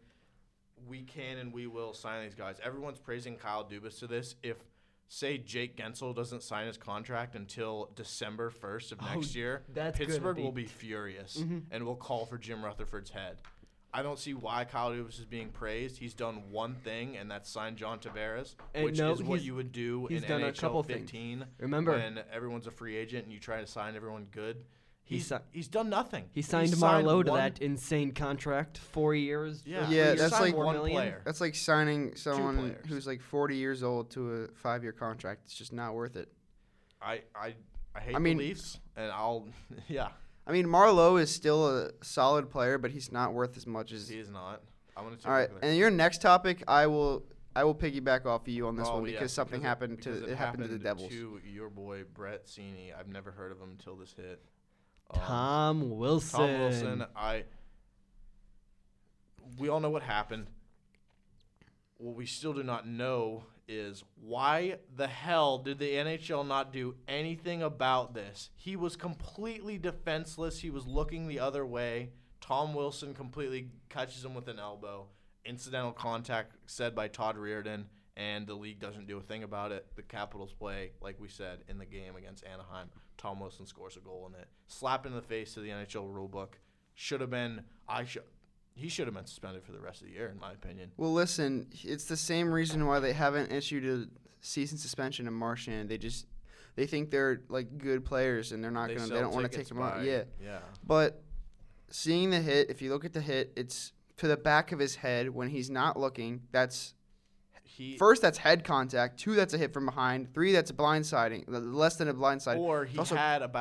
Speaker 4: We can and we will sign these guys. Everyone's praising Kyle Dubas to this. If, say, Jake Gensel doesn't sign his contract until December first of
Speaker 1: Oh,
Speaker 4: next year,
Speaker 1: that's gonna
Speaker 4: Pittsburgh
Speaker 1: be-
Speaker 4: will be furious
Speaker 1: Mhm.
Speaker 4: and will call for Jim Rutherford's head. I don't see why Kyle Dubas is being praised. He's done one thing, and that's sign John Tavares,
Speaker 1: And
Speaker 4: which
Speaker 1: no,
Speaker 4: is what
Speaker 1: he's-
Speaker 4: you would do
Speaker 1: he's
Speaker 4: in
Speaker 1: done a
Speaker 4: N H L
Speaker 1: couple things.
Speaker 4: fifteen.
Speaker 1: Remember,
Speaker 4: when everyone's a free agent and you try to sign everyone good.
Speaker 1: He
Speaker 4: He's
Speaker 1: si-
Speaker 4: he's done nothing.
Speaker 1: he signed
Speaker 4: signed
Speaker 1: Marlowe to
Speaker 4: one-
Speaker 1: that insane contract, four years.
Speaker 4: Yeah,
Speaker 1: for
Speaker 2: Yeah,
Speaker 1: three
Speaker 2: that's
Speaker 1: years,
Speaker 2: like
Speaker 1: four
Speaker 4: one
Speaker 1: million.
Speaker 4: player.
Speaker 2: That's like signing someone
Speaker 4: players.
Speaker 2: who's like forty years old to a five-year contract. It's just not worth it.
Speaker 4: I I I hate
Speaker 2: I mean-
Speaker 4: the Leafs, and I'll yeah.
Speaker 2: I mean, Marlowe is still a solid player, but he's not worth as much as.
Speaker 4: He is not. I'm gonna take
Speaker 2: All right,
Speaker 4: a look at
Speaker 2: and your next topic, I will, I will piggyback off of you on this
Speaker 4: Oh,
Speaker 2: one
Speaker 4: yeah,
Speaker 2: because something
Speaker 4: because it-
Speaker 2: happened to
Speaker 4: because
Speaker 2: it, happened to the Devils.
Speaker 4: To your boy Brett Cini. I've never heard of him until this hit. Um,
Speaker 1: Tom Wilson.
Speaker 4: Tom Wilson. I. We all know what happened. What we still do not know is why the hell did the N H L not do anything about this? He was completely defenseless. He was looking the other way. Tom Wilson completely catches him with an elbow. Incidental contact said by Todd Reardon, and the league doesn't do a thing about it. The Capitals play, like we said, in the game against Anaheim. Tom Wilson scores a goal in it. Slap in the face to the N H L rulebook. Should have been. I should. He should have been suspended for the rest of the year, in my opinion.
Speaker 2: Well, listen, it's the same reason why they haven't issued a season suspension to Marchand. They just they think they're like good players and they're not
Speaker 4: They
Speaker 2: gonna. They
Speaker 4: sell
Speaker 2: don't want to take
Speaker 4: tickets
Speaker 2: them out.
Speaker 4: by-
Speaker 2: Yeah,
Speaker 4: Yeah.
Speaker 2: but seeing the hit, if you look at the hit, it's to the back of his head when he's not looking. That's
Speaker 4: He
Speaker 2: first, that's head contact. Two, that's a hit from behind. Three, that's a blindsiding. Less than a blindside.
Speaker 4: or he
Speaker 2: also-
Speaker 4: had about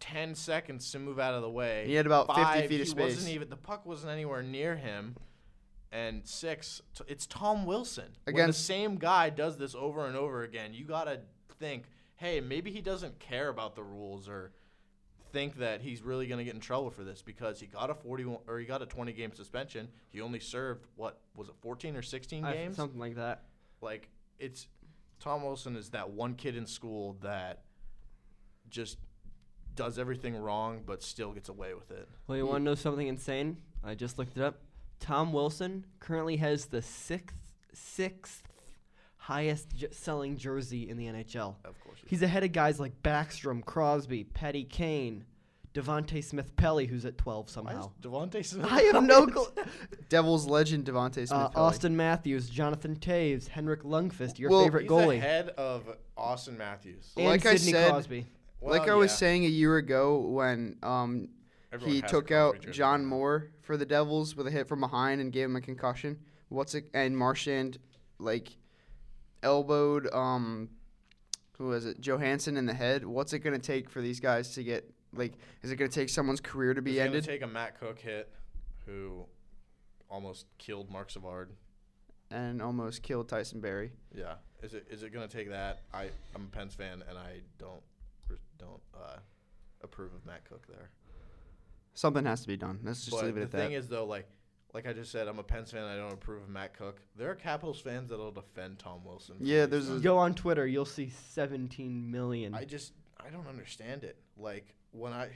Speaker 4: ten seconds to move out of the way.
Speaker 2: He had about
Speaker 4: Five,
Speaker 2: fifty feet
Speaker 4: he
Speaker 2: of space.
Speaker 4: Wasn't even, the puck wasn't anywhere near him. And six, t- it's Tom Wilson. When
Speaker 2: Again-
Speaker 4: the same guy does this over and over again, you got to think, hey, maybe he doesn't care about the rules or think that he's really going to get in trouble for this because he got a forty-one or he got a twenty game suspension. He only served, what, was it fourteen or sixteen
Speaker 1: I-
Speaker 4: games?
Speaker 1: something like that.
Speaker 4: Like, it's Tom Wilson is that one kid in school that just does everything wrong but still gets away with it.
Speaker 1: Well, you want to know something insane? I just looked it up. Tom Wilson currently has the sixth sixth highest j- selling jersey in the N H L.
Speaker 4: Of course.
Speaker 1: He's ahead of guys like Backstrom, Crosby, Petty Kane, Devontae Smith-Pelly, who's at twelve
Speaker 4: Why is
Speaker 1: somehow.
Speaker 4: Devontae Smith?
Speaker 1: I have no clue.
Speaker 2: Devils legend Devontae Smith.
Speaker 1: Uh, Austin Matthews, Jonathan Taves, Henrik Lundqvist, your
Speaker 2: Well,
Speaker 1: favorite
Speaker 4: He's
Speaker 1: goalie,
Speaker 4: ahead of Austin Matthews.
Speaker 1: and
Speaker 2: Like I
Speaker 1: Sidney
Speaker 2: said-
Speaker 1: Crosby.
Speaker 2: like
Speaker 4: Well,
Speaker 2: I was
Speaker 4: yeah.
Speaker 2: saying a year ago when um,
Speaker 4: Everyone
Speaker 2: he
Speaker 4: has a
Speaker 2: took
Speaker 4: Crosby
Speaker 2: out
Speaker 4: jersey
Speaker 2: John
Speaker 4: now.
Speaker 2: Moore for the Devils with a hit from behind and gave him a concussion. What's it? And Marchand like elbowed um, who was it? Johansson in the head. What's it gonna take for these guys to get like? Is it gonna take someone's career to be
Speaker 4: It's gonna
Speaker 2: ended?
Speaker 4: take a Matt Cook hit, who almost killed Mark Savard.
Speaker 2: And almost killed Tyson Berry.
Speaker 4: Yeah. Is it is it gonna take that? I I'm a Pens fan and I don't don't uh, approve of Matt Cook there.
Speaker 2: Something has to be done. Let's just
Speaker 4: but
Speaker 2: leave it
Speaker 4: the
Speaker 2: at
Speaker 4: thing
Speaker 2: that.
Speaker 4: is though, like like I just said, I'm a Pens fan. I don't approve of Matt Cook. There are Capitals fans that'll defend Tom Wilson. for
Speaker 2: Yeah,
Speaker 4: these
Speaker 2: there's a-
Speaker 4: things.
Speaker 1: Go on Twitter, you'll see seventeen million.
Speaker 4: I just I don't understand it. Like when I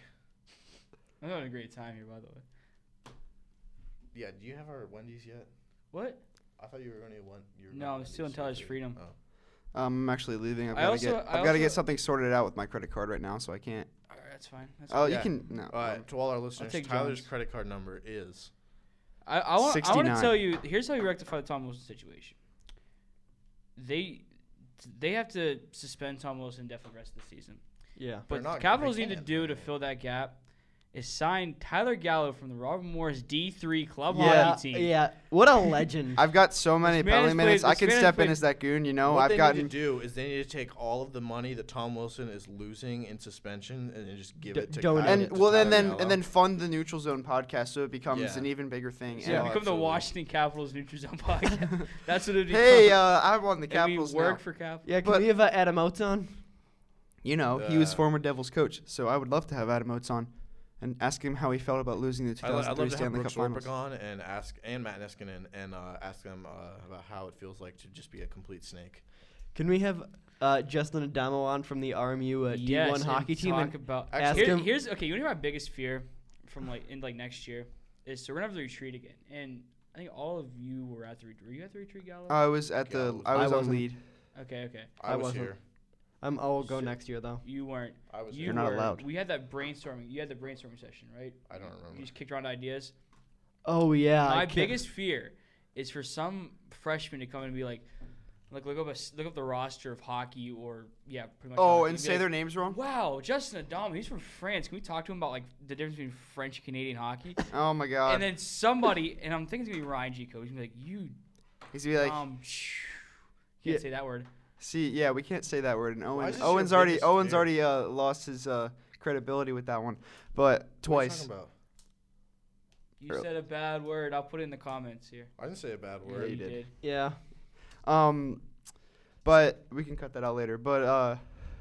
Speaker 3: I'm having a great time here, by the way.
Speaker 4: yeah. Do you have our Wendy's yet?
Speaker 3: What?
Speaker 4: I thought you were going to want your.
Speaker 3: No, I'm still in Tyler's Freedom.
Speaker 4: Oh.
Speaker 2: Um, I'm actually leaving. I've
Speaker 3: I
Speaker 2: got to
Speaker 3: also-
Speaker 2: get.
Speaker 3: I
Speaker 2: I've got to get
Speaker 3: also-
Speaker 2: something sorted out with my credit card right now, so I can't.
Speaker 3: All right, that's fine. That's
Speaker 2: Oh,
Speaker 3: fine.
Speaker 2: you
Speaker 4: Yeah.
Speaker 2: can no.
Speaker 4: Uh,
Speaker 2: um,
Speaker 4: to all our listeners,
Speaker 3: take
Speaker 4: Tyler's
Speaker 3: John's.
Speaker 4: credit card number is.
Speaker 3: I, I want. I want to
Speaker 2: sixty-nine.
Speaker 3: tell you. Here's how you rectify the Tom Wilson situation. They, they have to suspend Tom Wilson indefinitely the rest of the season.
Speaker 1: yeah.
Speaker 3: But
Speaker 4: not-
Speaker 3: the Capitals
Speaker 4: they
Speaker 3: need to
Speaker 4: can't.
Speaker 3: do to fill that gap is sign Tyler Gallo from the Robert Morris D three club
Speaker 1: Yeah,
Speaker 3: hockey team.
Speaker 1: yeah. What a legend.
Speaker 2: I've got so many
Speaker 3: man
Speaker 2: penalty
Speaker 3: has
Speaker 2: minutes.
Speaker 3: played-
Speaker 2: I
Speaker 3: this
Speaker 2: can
Speaker 3: man has
Speaker 2: step in
Speaker 3: played-
Speaker 2: as that goon. You know,
Speaker 4: what
Speaker 2: I've
Speaker 4: they
Speaker 2: gotten.
Speaker 4: need to do is they need to take all of the money that Tom Wilson is losing in suspension and then just give
Speaker 1: D-
Speaker 4: it to
Speaker 1: donate
Speaker 4: Kyle-
Speaker 2: And
Speaker 1: it
Speaker 4: to
Speaker 2: well, then,
Speaker 4: Tyler
Speaker 2: then
Speaker 4: Gallo.
Speaker 2: and then fund the Neutral Zone podcast so it becomes
Speaker 4: Yeah.
Speaker 2: an even bigger thing.
Speaker 3: So
Speaker 2: And-
Speaker 3: yeah,
Speaker 4: Oh,
Speaker 3: become
Speaker 4: absolutely.
Speaker 3: the Washington Capitals Neutral Zone podcast. That's what it would
Speaker 2: hey,
Speaker 3: become.
Speaker 2: uh, I'm on the
Speaker 3: And
Speaker 2: Capitals
Speaker 3: we work
Speaker 2: now.
Speaker 3: for Capitals.
Speaker 1: yeah, can
Speaker 2: but-
Speaker 1: we have uh, Adam Oates on?
Speaker 2: You know, he was
Speaker 4: Uh,
Speaker 2: former Devils coach, so I would love to have Adam Oates on and ask him how he felt about losing the
Speaker 4: I'd, li- I'd
Speaker 2: 2003
Speaker 4: love to have
Speaker 2: Stanley Cup
Speaker 4: Brooks
Speaker 2: Finals.
Speaker 4: Orpik on and ask and Matt Niskanen and uh, ask them uh, about how it feels like to just be a complete snake.
Speaker 1: Can we have uh, Justin Adamo on from the R M U uh,
Speaker 3: Yes,
Speaker 1: D one
Speaker 3: and
Speaker 1: hockey team?
Speaker 3: Talk
Speaker 1: And
Speaker 3: about
Speaker 1: ask
Speaker 3: Here-
Speaker 1: him-
Speaker 3: Here's okay. You want to hear my biggest fear from like in like next year is so we're gonna have the retreat again, and I think all of you were at the retreat. Were you at the retreat, Gallo?
Speaker 2: I was at the.
Speaker 4: Gallows.
Speaker 2: I was
Speaker 1: I
Speaker 2: on
Speaker 1: wasn't.
Speaker 2: lead.
Speaker 3: okay, okay.
Speaker 4: I,
Speaker 1: I
Speaker 4: was
Speaker 1: wasn't.
Speaker 4: here.
Speaker 1: I'm, I will go
Speaker 3: Shit.
Speaker 1: next year though.
Speaker 3: You weren't.
Speaker 4: I was
Speaker 3: You
Speaker 4: here.
Speaker 2: You're not
Speaker 3: were.
Speaker 2: allowed.
Speaker 3: We had that brainstorming. You had the brainstorming session, right?
Speaker 4: I don't
Speaker 3: You
Speaker 4: remember.
Speaker 3: just kicked around ideas.
Speaker 1: Oh yeah. I
Speaker 3: My
Speaker 1: can't-
Speaker 3: biggest fear is for some freshman to come in and be like, like look up a s look up the roster of hockey or yeah, pretty much.
Speaker 2: Oh,
Speaker 3: hockey,
Speaker 2: and
Speaker 3: be
Speaker 2: say
Speaker 3: like,
Speaker 2: their names wrong.
Speaker 3: Wow, Justin Adamo, he's from France. Can we talk to him about like the difference between French and Canadian hockey?
Speaker 2: Oh my God.
Speaker 3: And then somebody, and I'm thinking it's gonna be Ryan G. Coach. He's gonna be like, you
Speaker 2: He's gonna be like,
Speaker 3: um, shh.
Speaker 1: Yeah.
Speaker 3: Can't say that word.
Speaker 2: see, yeah, we can't say that word. And
Speaker 4: Why
Speaker 2: Owen,
Speaker 4: is this your
Speaker 2: Owen's already,
Speaker 4: biggest
Speaker 2: Owen's
Speaker 4: fear?
Speaker 2: already uh, lost his uh, credibility with that one, but
Speaker 4: What are you
Speaker 2: twice.
Speaker 4: talking about?
Speaker 3: You
Speaker 2: Really?
Speaker 3: said a bad word. I'll put it in the comments here.
Speaker 4: I didn't say a bad
Speaker 2: Yeah,
Speaker 4: word.
Speaker 2: you did.
Speaker 1: Yeah.
Speaker 2: Um, but we can cut that out later. But uh,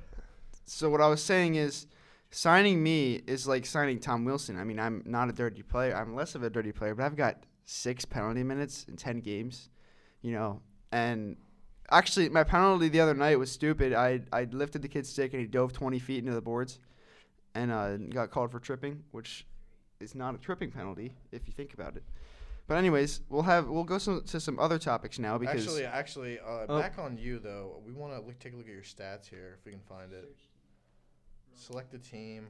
Speaker 2: so what I was saying is, signing me is like signing Tom Wilson. I mean, I'm not a dirty player. I'm less of a dirty player, but I've got six penalty minutes in ten games, you know. And actually, my penalty the other night was stupid. I I lifted the kid's stick and he dove twenty feet into the boards, and uh, got called for tripping, which is not a tripping penalty if you think about it. But anyways, we'll have we'll go some, to some other topics now because
Speaker 4: Actually, actually, uh,
Speaker 1: Oh.
Speaker 4: back on you though. We want to look, take a look at your stats here if we can find it. Select a team.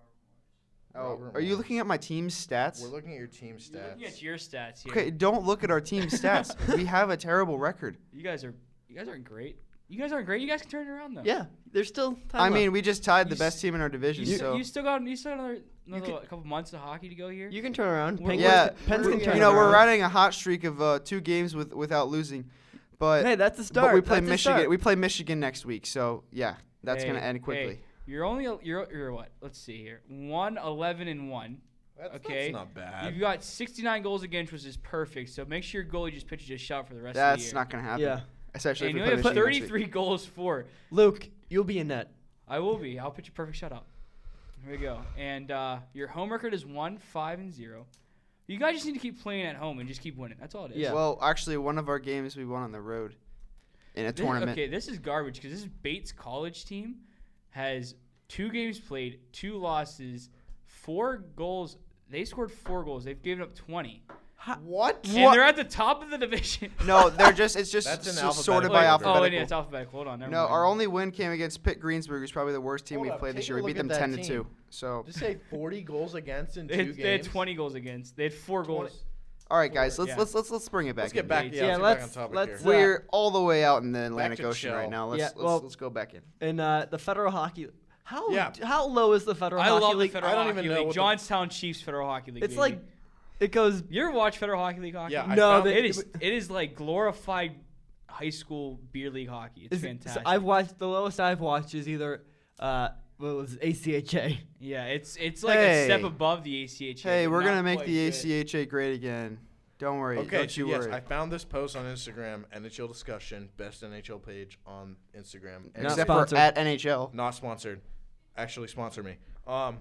Speaker 2: oh,
Speaker 4: Robert
Speaker 2: are you
Speaker 4: Morris.
Speaker 2: looking at my team's stats?
Speaker 4: We're looking at your team
Speaker 3: You're
Speaker 4: stats.
Speaker 3: looking at your stats here.
Speaker 2: Okay, don't look at our team stats. We have a terrible record.
Speaker 3: You guys are you guys aren't great. You guys aren't great. You guys can turn it around though.
Speaker 1: Yeah. There's still time
Speaker 2: I mean,
Speaker 1: left.
Speaker 2: we just tied the
Speaker 3: You
Speaker 2: best
Speaker 3: s-
Speaker 2: team in our division.
Speaker 3: You,
Speaker 2: so
Speaker 3: st- you still got you still got another, another
Speaker 1: can-
Speaker 3: what, couple months of hockey to go here.
Speaker 1: You can turn around.
Speaker 3: We're-
Speaker 1: Penguins,
Speaker 2: yeah,
Speaker 1: Pens
Speaker 3: we're-
Speaker 1: can turn
Speaker 2: you know, we're
Speaker 1: around.
Speaker 2: riding a hot streak of uh, two games with without losing. But
Speaker 1: Hey, that's the start.
Speaker 2: but we play
Speaker 1: That's the
Speaker 2: Michigan.
Speaker 1: start.
Speaker 2: We play Michigan next week. So yeah, that's
Speaker 3: Hey,
Speaker 2: gonna end
Speaker 3: hey,
Speaker 2: quickly.
Speaker 3: You're only you're you're what? Let's see here. One eleven and one.
Speaker 4: That's,
Speaker 3: Okay.
Speaker 4: that's not bad.
Speaker 3: You've got sixty-nine goals against, which is perfect. So make sure your goalie just pitches a shot for the rest of the
Speaker 2: That's
Speaker 3: year.
Speaker 2: not gonna happen.
Speaker 1: Yeah.
Speaker 2: Especially
Speaker 3: And
Speaker 2: if
Speaker 3: you
Speaker 2: we
Speaker 3: only
Speaker 2: play
Speaker 3: have
Speaker 2: Michigan next week.
Speaker 3: thirty-three goals for.
Speaker 1: Luke, you'll be in net.
Speaker 3: I will be. I'll pitch a perfect shutout. Here we go. And uh, your home record is one five and zero. You guys just need to keep playing at home and just keep winning. That's all it is.
Speaker 1: Yeah.
Speaker 2: Well, actually, one of our games we won on the road in a
Speaker 3: This-
Speaker 2: tournament.
Speaker 3: Okay, this is garbage because this Bates College team has two games played, two losses, four goals. They scored four goals. They've given up twenty.
Speaker 4: what?
Speaker 3: And they're at the top of the division.
Speaker 2: No, they're just it's just
Speaker 4: That's in
Speaker 2: s- sorted
Speaker 4: alphabetical
Speaker 2: by
Speaker 4: order.
Speaker 2: alphabetical.
Speaker 3: Oh, and yeah, it's alphabetical. Hold on. Never
Speaker 2: No,
Speaker 3: mind.
Speaker 2: our only win came against Pitt Greensburg, who's probably the worst team
Speaker 4: Hold
Speaker 2: we've
Speaker 4: up,
Speaker 2: played this
Speaker 4: take
Speaker 2: year.
Speaker 4: a
Speaker 2: We beat
Speaker 4: look
Speaker 2: them
Speaker 4: at that
Speaker 2: ten to two.
Speaker 4: team.
Speaker 2: So,
Speaker 4: Just say forty goals against in
Speaker 3: They
Speaker 4: two
Speaker 3: had,
Speaker 4: games.
Speaker 3: they had twenty goals against. They had four goals.
Speaker 2: all right, guys, let's
Speaker 3: Yeah.
Speaker 2: let's let's let's bring it back.
Speaker 4: Let's get
Speaker 2: in.
Speaker 4: back.
Speaker 3: Bates.
Speaker 4: Yeah,
Speaker 1: Yeah,
Speaker 4: let's,
Speaker 1: let's-
Speaker 4: get back on topic
Speaker 1: let's,
Speaker 4: here.
Speaker 1: uh,
Speaker 2: We're all the way out in the Atlantic
Speaker 4: to
Speaker 2: Ocean right
Speaker 4: Shell.
Speaker 2: now. Let's
Speaker 1: Yeah,
Speaker 2: let's,
Speaker 1: well-
Speaker 2: let's go back in.
Speaker 1: And uh, the Federal Hockey. How
Speaker 4: Yeah.
Speaker 1: how low is the Federal
Speaker 3: I
Speaker 1: Hockey
Speaker 3: love the
Speaker 1: League?
Speaker 3: Federal
Speaker 4: I don't
Speaker 3: Hockey
Speaker 4: even know
Speaker 3: League.
Speaker 4: what the-
Speaker 3: Johnstown Chiefs Federal Hockey League.
Speaker 1: It's
Speaker 3: baby.
Speaker 1: like it goes.
Speaker 3: You ever watch Federal Hockey League hockey?
Speaker 4: Yeah, I
Speaker 1: No,
Speaker 4: found
Speaker 1: they-
Speaker 3: it is. It is like glorified high school beer league hockey. It's
Speaker 1: Is it- so
Speaker 3: fantastic.
Speaker 1: I've watched the lowest I've watched is either uh what was it, A C H A.
Speaker 3: yeah, it's it's like a step
Speaker 2: Hey.
Speaker 3: above the A C H A.
Speaker 2: Hey,
Speaker 3: but
Speaker 2: we're
Speaker 3: not
Speaker 2: gonna make
Speaker 3: quite
Speaker 2: the
Speaker 3: good.
Speaker 2: A C H A great again. Don't worry.
Speaker 4: Okay,
Speaker 2: Don't
Speaker 4: so
Speaker 2: you
Speaker 4: yes,
Speaker 2: worry.
Speaker 4: I found this post on Instagram, N H L discussion, best N H L page on Instagram.
Speaker 1: Not
Speaker 2: Except
Speaker 1: sponsored.
Speaker 2: for at N H L.
Speaker 4: Not sponsored. Actually, sponsor me. Um,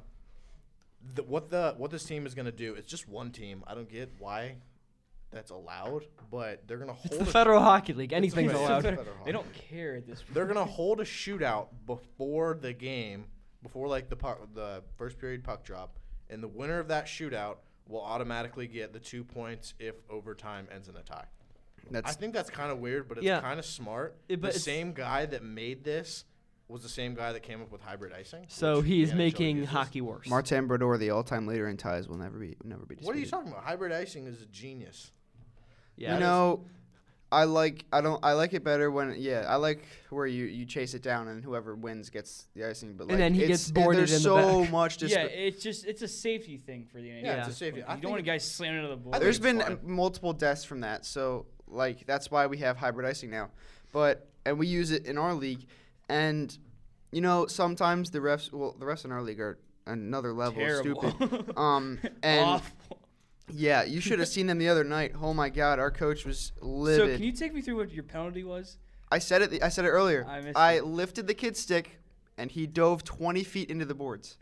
Speaker 4: the, what the what this team is gonna do? It's just one team. I don't get why that's allowed, but they're gonna hold.
Speaker 1: It's the
Speaker 4: a-
Speaker 1: Federal Hockey League. Anything's
Speaker 4: It's the
Speaker 1: allowed.
Speaker 4: Federal
Speaker 3: They don't care at this point.
Speaker 4: They're gonna hold a shootout before the game, before like the puck, the first period puck drop, and the winner of that shootout will automatically get the two points if overtime ends in a tie. I
Speaker 2: That's
Speaker 4: think that's kind of weird, but it's
Speaker 1: Yeah.
Speaker 4: kind of smart.
Speaker 1: It- but
Speaker 4: the
Speaker 1: it's-
Speaker 4: same guy that made this was the same guy that came up with hybrid icing.
Speaker 1: So
Speaker 4: which
Speaker 1: he's
Speaker 4: the N H L
Speaker 1: making
Speaker 4: uses.
Speaker 1: hockey worse.
Speaker 2: Martin Brodeur, the all-time leader in ties, will never be never be disputed.
Speaker 4: What are you talking about? Hybrid icing is a genius.
Speaker 1: Yeah.
Speaker 2: You know, I like I don't I like it better when yeah I like where you, you chase it down and whoever wins gets the icing. But like,
Speaker 1: And then he
Speaker 2: it's-
Speaker 1: gets boarded
Speaker 2: There's
Speaker 1: in the
Speaker 2: so
Speaker 1: back.
Speaker 2: much. Dis-
Speaker 3: yeah, it's just it's a safety thing for the N H L.
Speaker 4: Yeah,
Speaker 1: Yeah.
Speaker 4: it's a safety.
Speaker 3: You
Speaker 4: I
Speaker 3: don't
Speaker 4: think
Speaker 3: want
Speaker 4: it-
Speaker 3: guys slamming into the board.
Speaker 4: think
Speaker 2: There's
Speaker 4: it's
Speaker 2: been
Speaker 4: fine.
Speaker 2: multiple deaths from that, so like that's why we have hybrid icing now. But and we use it in our league, and you know sometimes the refs, well, the refs in our league are another level of
Speaker 3: Terrible.
Speaker 2: stupid. Um, and
Speaker 3: Awful.
Speaker 2: yeah, you should have seen them the other night. Oh my God, our coach was
Speaker 3: So
Speaker 2: livid.
Speaker 3: can you take me through what your penalty was?
Speaker 2: I said it. I said it earlier.
Speaker 3: I missed
Speaker 2: I
Speaker 3: it.
Speaker 2: lifted the kid's stick, and he dove twenty feet into the boards.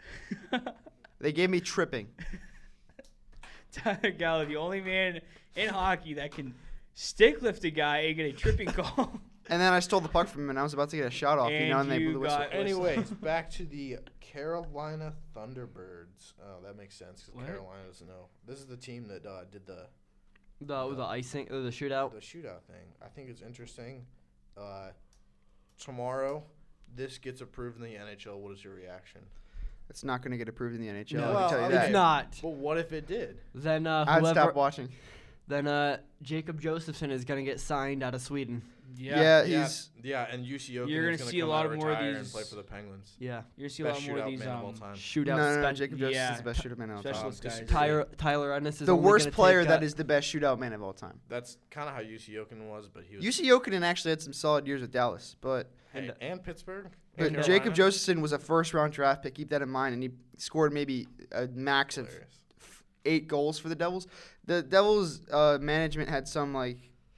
Speaker 2: They gave me tripping.
Speaker 3: Tyler Gallo, the only man in hockey that can stick lift a guy and get a tripping call.
Speaker 2: And then I stole the puck from him, and I was about to get a shot off, you
Speaker 3: And
Speaker 2: know, and they
Speaker 3: you
Speaker 2: blew the whistle.
Speaker 3: got-
Speaker 4: Anyways, back to the Carolina Thunderbirds. Oh, that makes sense because
Speaker 3: What?
Speaker 4: Carolina doesn't know. This is the team that uh, did the
Speaker 1: the the icing or the shootout.
Speaker 4: the shootout thing. I think it's interesting. Uh, tomorrow, this gets approved in the N H L. What is your reaction?
Speaker 2: It's not going to get approved in the N H L.
Speaker 1: No.
Speaker 2: I
Speaker 4: Well,
Speaker 2: can tell you
Speaker 4: okay.
Speaker 2: that.
Speaker 1: It's not.
Speaker 4: But what if it did?
Speaker 1: Then uh,
Speaker 2: I'd
Speaker 1: whoever.
Speaker 2: stop watching.
Speaker 1: Then uh, Jacob Josephson is gonna get signed out of Sweden.
Speaker 2: Yeah,
Speaker 4: yeah,
Speaker 2: he's.
Speaker 4: yeah, and U C O
Speaker 3: You're
Speaker 4: is
Speaker 3: gonna
Speaker 4: gonna
Speaker 3: see a
Speaker 4: come
Speaker 3: lot
Speaker 4: out
Speaker 3: of more of
Speaker 4: retire and
Speaker 3: these-
Speaker 4: play for the Penguins.
Speaker 1: Yeah.
Speaker 3: You're seeing a
Speaker 4: Best
Speaker 3: lot more of
Speaker 4: shootout
Speaker 3: these
Speaker 4: man of all
Speaker 3: um,
Speaker 4: time.
Speaker 1: Shootout.
Speaker 2: No, no, no.
Speaker 1: spec-
Speaker 2: Jacob
Speaker 3: yeah.
Speaker 2: Joseph's the best shooter man of all time.
Speaker 3: specialist
Speaker 4: Um,
Speaker 3: guys.
Speaker 1: Tyler Tyler Ennis is
Speaker 2: The
Speaker 1: only
Speaker 2: worst
Speaker 1: gonna
Speaker 2: player
Speaker 1: take,
Speaker 2: that
Speaker 1: uh,
Speaker 2: is the best shootout man of all time.
Speaker 4: That's kind of how U C Oken was, but he was
Speaker 2: U C Jokinen actually had some solid years with Dallas, but
Speaker 4: Hey,
Speaker 1: And-
Speaker 4: and, Pittsburgh.
Speaker 2: but
Speaker 4: and
Speaker 2: Jacob
Speaker 4: Carolina.
Speaker 2: Josephson was a first round draft pick. Keep that in mind, and he scored maybe a max of
Speaker 4: Hilarious.
Speaker 2: f- eight goals for the Devils. The Devils uh, management had some like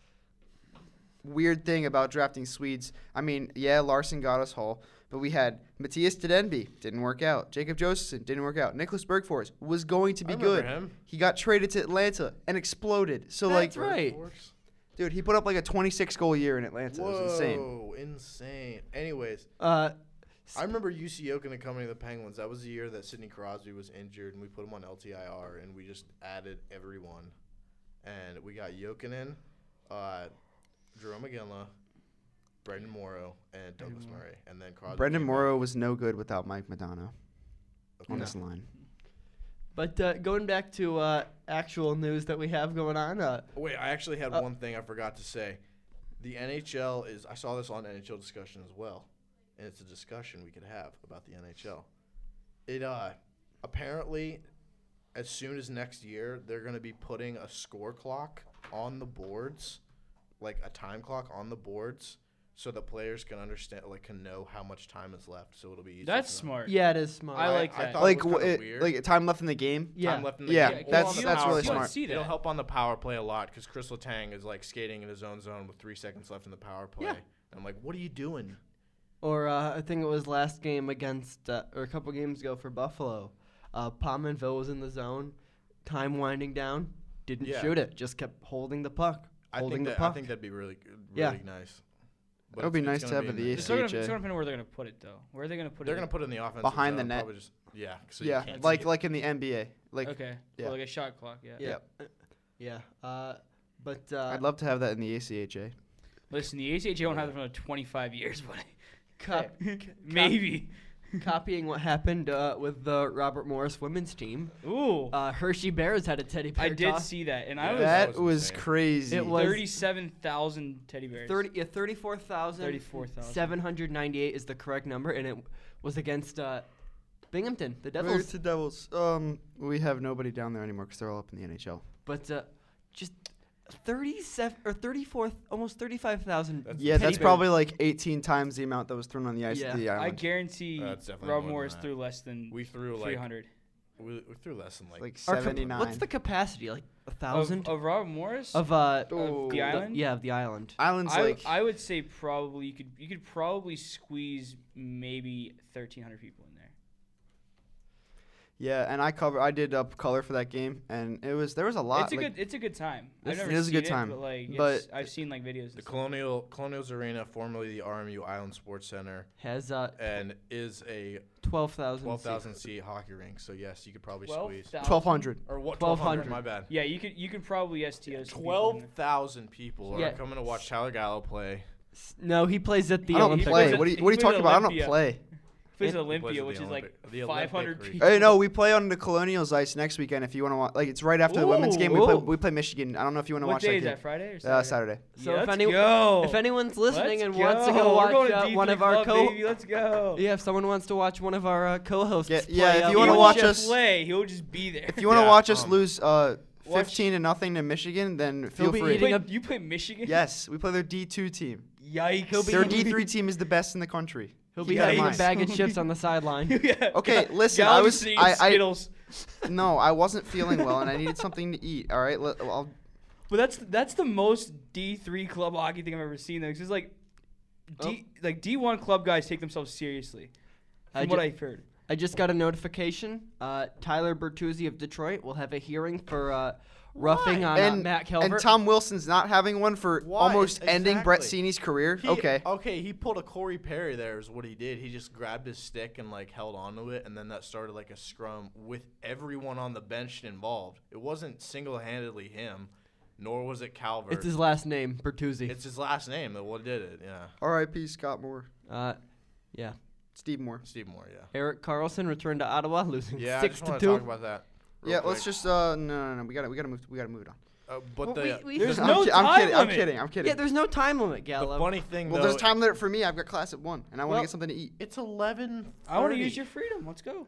Speaker 2: weird thing about drafting Swedes. I mean, yeah, Larson got us Hall, but we had Matthias Tedeschi, didn't work out. Jacob Josephson didn't work out. Nicholas Bergfors was going to be
Speaker 4: I remember
Speaker 2: good.
Speaker 4: him.
Speaker 2: He got traded to Atlanta and exploded. So
Speaker 1: That's
Speaker 2: like,
Speaker 1: right.
Speaker 4: Works.
Speaker 2: dude, he put up like a twenty-six goal year in Atlanta. It was insane.
Speaker 4: Whoa, insane. Anyways,
Speaker 1: Uh,
Speaker 4: I remember U C Oken coming to the Penguins. That was the year that Sidney Crosby was injured, and we put him on L T I R, and we just added everyone. And we got Jokinen, uh, Jerome McGinley, Brendan Morrow, and Douglas
Speaker 3: Morrow.
Speaker 4: Murray. And then Crosby.
Speaker 2: Brendan
Speaker 4: came
Speaker 2: Morrow was no good without Mike Madonna
Speaker 4: back.
Speaker 2: on
Speaker 4: Okay.
Speaker 2: this line.
Speaker 1: but uh, going back to uh, actual news that we have going on. Uh,
Speaker 4: Wait, I actually had
Speaker 1: Uh,
Speaker 4: one thing I forgot to say. The N H L is, I saw this on N H L discussion as well, and it's a discussion we could have about the N H L. It, uh, apparently, as soon as next year, they're going to be putting a score clock on the boards, like a time clock on the boards, so that players can understand, like, can know how much time is left. So it'll be easier.
Speaker 3: That's
Speaker 4: for them.
Speaker 3: smart.
Speaker 1: Yeah, it is smart.
Speaker 3: I like
Speaker 4: I
Speaker 3: that.
Speaker 4: thought
Speaker 2: Like
Speaker 4: it was
Speaker 2: wh-
Speaker 4: kinda
Speaker 2: it-
Speaker 4: weird.
Speaker 2: like time left in the game.
Speaker 1: Yeah.
Speaker 4: Time left in the
Speaker 2: Yeah,
Speaker 4: game. or
Speaker 2: that's-
Speaker 4: on the
Speaker 2: that's
Speaker 4: power
Speaker 2: really
Speaker 3: you don't
Speaker 2: smart.
Speaker 3: see
Speaker 4: It'll
Speaker 3: that.
Speaker 4: help on the power play a lot because Crystal Tang is like skating in his own zone with three seconds left in the power play.
Speaker 1: Yeah.
Speaker 4: And I'm like, what are you doing?
Speaker 1: Or uh, I think it was last game against, uh, or a couple games ago for Buffalo. Uh, Pominville was in the zone, time winding down, didn't
Speaker 4: Yeah.
Speaker 1: shoot it, just kept holding the puck,
Speaker 4: I
Speaker 1: holding
Speaker 4: think
Speaker 1: the
Speaker 4: that
Speaker 1: puck.
Speaker 4: I think that'd be really good,
Speaker 1: Yeah.
Speaker 4: really nice. But
Speaker 2: That would be
Speaker 4: it's-
Speaker 2: nice
Speaker 4: it's
Speaker 2: to
Speaker 4: gonna
Speaker 2: have
Speaker 4: be
Speaker 2: at the
Speaker 4: in
Speaker 3: It's going
Speaker 2: A C H A.
Speaker 3: to depend on where they're going to put it, though. Where are they going to put
Speaker 4: They're
Speaker 3: it?
Speaker 4: gonna put it in the offensive
Speaker 2: Behind the
Speaker 4: zone,
Speaker 2: net.
Speaker 4: probably just, yeah. So you
Speaker 2: Yeah,
Speaker 4: can't
Speaker 2: like
Speaker 4: see it.
Speaker 2: like in the N B A. Like
Speaker 3: okay.
Speaker 2: yeah.
Speaker 3: Well, like a shot clock, yeah.
Speaker 1: yeah, Uh, yeah. Uh, but uh,
Speaker 2: I'd love to have that in the A C H A.
Speaker 3: Listen, the A C H A won't have it for another twenty-five years, buddy.
Speaker 1: cop-
Speaker 3: Maybe.
Speaker 1: copying what happened uh, with the Robert Morris women's team,
Speaker 3: Ooh.
Speaker 1: uh, Hershey Bears had a teddy bear
Speaker 3: I did
Speaker 1: toss.
Speaker 3: see that, and
Speaker 4: Yeah.
Speaker 3: I was
Speaker 2: That
Speaker 4: was
Speaker 2: was
Speaker 4: insane.
Speaker 2: crazy.
Speaker 1: It was-
Speaker 3: thirty-seven thousand teddy bears.
Speaker 1: thirty, yeah, thirty-four thousand
Speaker 3: thirty-four thousand.
Speaker 1: seven hundred ninety-eight is the correct number, and it was against uh, Binghamton, the
Speaker 2: Where's
Speaker 1: Devils.
Speaker 2: the Devils? Um, we have nobody down there anymore because they're all up in the N H L.
Speaker 1: But uh, just thirty-seven or thirty-four, almost thirty-five thousand.
Speaker 4: That's
Speaker 2: Yeah,
Speaker 1: Teddy
Speaker 2: that's
Speaker 1: bear.
Speaker 2: probably like eighteen times the amount that was thrown on the ice
Speaker 1: Yeah.
Speaker 2: at the
Speaker 3: I
Speaker 2: island.
Speaker 3: guarantee
Speaker 4: Uh, it's definitely
Speaker 3: Rob
Speaker 4: more than
Speaker 3: Morris
Speaker 4: that.
Speaker 3: threw less than
Speaker 4: we threw
Speaker 3: three
Speaker 4: like
Speaker 3: hundred.
Speaker 4: we, we threw less than like,
Speaker 2: like
Speaker 1: Our capa-
Speaker 2: seventy-nine.
Speaker 1: what's the capacity? Like a
Speaker 3: Of,
Speaker 1: thousand
Speaker 3: of Rob Morris?
Speaker 1: of uh
Speaker 2: Oh.
Speaker 3: the
Speaker 1: the-
Speaker 3: island?
Speaker 1: yeah, of the island.
Speaker 2: Island's
Speaker 3: I,
Speaker 2: like
Speaker 3: I would say probably you could you could probably squeeze maybe thirteen hundred people in there.
Speaker 2: yeah, and I cover I did up color for that game, and it was there was a lot.
Speaker 3: It's a
Speaker 2: like,
Speaker 3: good it's a good time.
Speaker 2: It's-
Speaker 3: I've never
Speaker 2: it is a
Speaker 3: seen
Speaker 2: good time,
Speaker 3: it, but like
Speaker 2: but-
Speaker 3: it's, I've seen like videos.
Speaker 4: the
Speaker 3: And stuff.
Speaker 4: Colonial Colonials Arena, formerly the R M U Island Sports Center,
Speaker 1: Has uh
Speaker 4: and is a
Speaker 1: twelve thousand.
Speaker 4: twelve thousand seat hockey rink. So yes, you could probably
Speaker 3: twelve
Speaker 4: squeeze.
Speaker 3: thousand?
Speaker 2: twelve hundred.
Speaker 4: Or what?
Speaker 1: twelve
Speaker 4: twelve
Speaker 1: hundred.
Speaker 4: hundred. My bad.
Speaker 3: Yeah, you could you could probably S T O. some people in
Speaker 4: Twelve
Speaker 3: there.
Speaker 4: thousand people
Speaker 1: Yeah.
Speaker 4: are coming to watch Tyler Gallo play.
Speaker 1: No, he plays at the
Speaker 2: I don't
Speaker 1: Olympic.
Speaker 2: play.
Speaker 3: He
Speaker 2: What are you,
Speaker 3: plays
Speaker 2: what are you
Speaker 3: at
Speaker 2: talking about? I don't
Speaker 3: Olympia.
Speaker 2: play.
Speaker 3: Plays at
Speaker 1: He
Speaker 4: plays
Speaker 3: Olympia,
Speaker 4: at
Speaker 3: which
Speaker 4: the
Speaker 3: is like
Speaker 4: Olympic- the
Speaker 3: five hundred
Speaker 4: Olympic
Speaker 3: people.
Speaker 2: Hey, no, we play on the Colonials ice next weekend. If you want to watch, like it's right after the women's
Speaker 3: Ooh.
Speaker 2: game. We play
Speaker 1: Ooh.
Speaker 2: we play Michigan. I don't know if you want to
Speaker 3: What
Speaker 2: watch
Speaker 3: day
Speaker 2: that
Speaker 3: is
Speaker 2: game.
Speaker 3: that? Friday or
Speaker 2: Uh,
Speaker 3: Saturday?
Speaker 2: Saturday.
Speaker 1: So
Speaker 3: Yeah,
Speaker 1: if
Speaker 3: let's
Speaker 1: any-
Speaker 3: go.
Speaker 1: If anyone's listening
Speaker 3: Let's
Speaker 1: and wants to
Speaker 3: go.
Speaker 1: go
Speaker 3: We're
Speaker 1: watch
Speaker 3: going to
Speaker 1: uh,
Speaker 3: D
Speaker 1: one
Speaker 3: three
Speaker 1: of our
Speaker 3: Club,
Speaker 1: co,
Speaker 3: baby. Let's go.
Speaker 1: yeah, if someone wants to watch one of our uh, co-hosts,
Speaker 2: Yeah,
Speaker 1: play
Speaker 2: yeah, if
Speaker 1: out
Speaker 2: you
Speaker 1: on
Speaker 2: wanna
Speaker 1: the
Speaker 2: watch
Speaker 1: shift-
Speaker 2: us-
Speaker 3: play, he'll just be there.
Speaker 2: If you want to
Speaker 4: Yeah,
Speaker 2: watch us
Speaker 4: um,
Speaker 2: lose uh,
Speaker 3: watch-
Speaker 2: fifteen to nothing to Michigan, then feel
Speaker 1: be
Speaker 2: free.
Speaker 3: you,
Speaker 1: eating
Speaker 3: play,
Speaker 1: up-
Speaker 3: you play Michigan?
Speaker 2: Yes, we play their D two team.
Speaker 3: Yikes.
Speaker 1: He'll be
Speaker 2: Their
Speaker 1: eating-
Speaker 2: D three team is the best in the country.
Speaker 1: he'll be
Speaker 2: Keep that in
Speaker 1: having a
Speaker 2: mind.
Speaker 1: bag of chips on the sideline.
Speaker 3: yeah.
Speaker 2: Okay,
Speaker 3: Gal-
Speaker 2: listen,
Speaker 3: Gallo
Speaker 2: I was-
Speaker 3: just eating
Speaker 2: I- I-
Speaker 3: Skittles.
Speaker 2: No, I wasn't feeling well, and I needed something to eat. All right, let, I'll,
Speaker 3: But that's that's the most D three club hockey thing I've ever seen. Though, 'cause it's like D like D one club guys take themselves seriously. From
Speaker 1: I
Speaker 3: what
Speaker 1: ju-
Speaker 3: I've heard.
Speaker 1: I just got a notification. Uh, Tyler Bertuzzi of Detroit will have a hearing for uh, roughing on uh,
Speaker 2: and
Speaker 1: Matt Calvert.
Speaker 2: and Tom Wilson's not having one for
Speaker 4: Why?
Speaker 2: almost
Speaker 4: Exactly.
Speaker 2: ending Brett Seeney's career.
Speaker 4: He,
Speaker 2: okay,
Speaker 4: Okay, he pulled a Corey Perry there is what he did. He just grabbed his stick and like held onto it, and then that started like a scrum with everyone on the bench involved. It wasn't single-handedly him, nor was it Calvert.
Speaker 1: it's his last name, Bertuzzi.
Speaker 4: It's his last name that what did it. Yeah,
Speaker 2: R I P Scott Moore,
Speaker 1: uh, yeah.
Speaker 2: Steve Moore.
Speaker 4: Steve Moore. Yeah.
Speaker 1: Eric Carlson returned to Ottawa, losing
Speaker 4: Yeah, I
Speaker 1: six
Speaker 4: just
Speaker 1: to
Speaker 4: want to
Speaker 1: two.
Speaker 4: talk about that. real
Speaker 2: Yeah,
Speaker 4: quick.
Speaker 2: let's just uh no no no we gotta we gotta move we gotta move it on.
Speaker 4: Uh, but
Speaker 1: Well,
Speaker 4: the,
Speaker 1: we- we-
Speaker 3: There's
Speaker 2: I'm
Speaker 3: no
Speaker 2: ki-
Speaker 3: time
Speaker 2: I'm kidding. I'm
Speaker 3: limit.
Speaker 2: kidding. I'm kidding.
Speaker 1: Yeah, there's no time limit,
Speaker 4: the
Speaker 1: Gallo.
Speaker 4: funny thing
Speaker 2: well,
Speaker 4: though,
Speaker 2: there's time limit for me. I've got class at one, and I want to
Speaker 1: Well-
Speaker 2: get something to eat.
Speaker 4: it's eleven.
Speaker 3: I want to use your freedom. Let's go.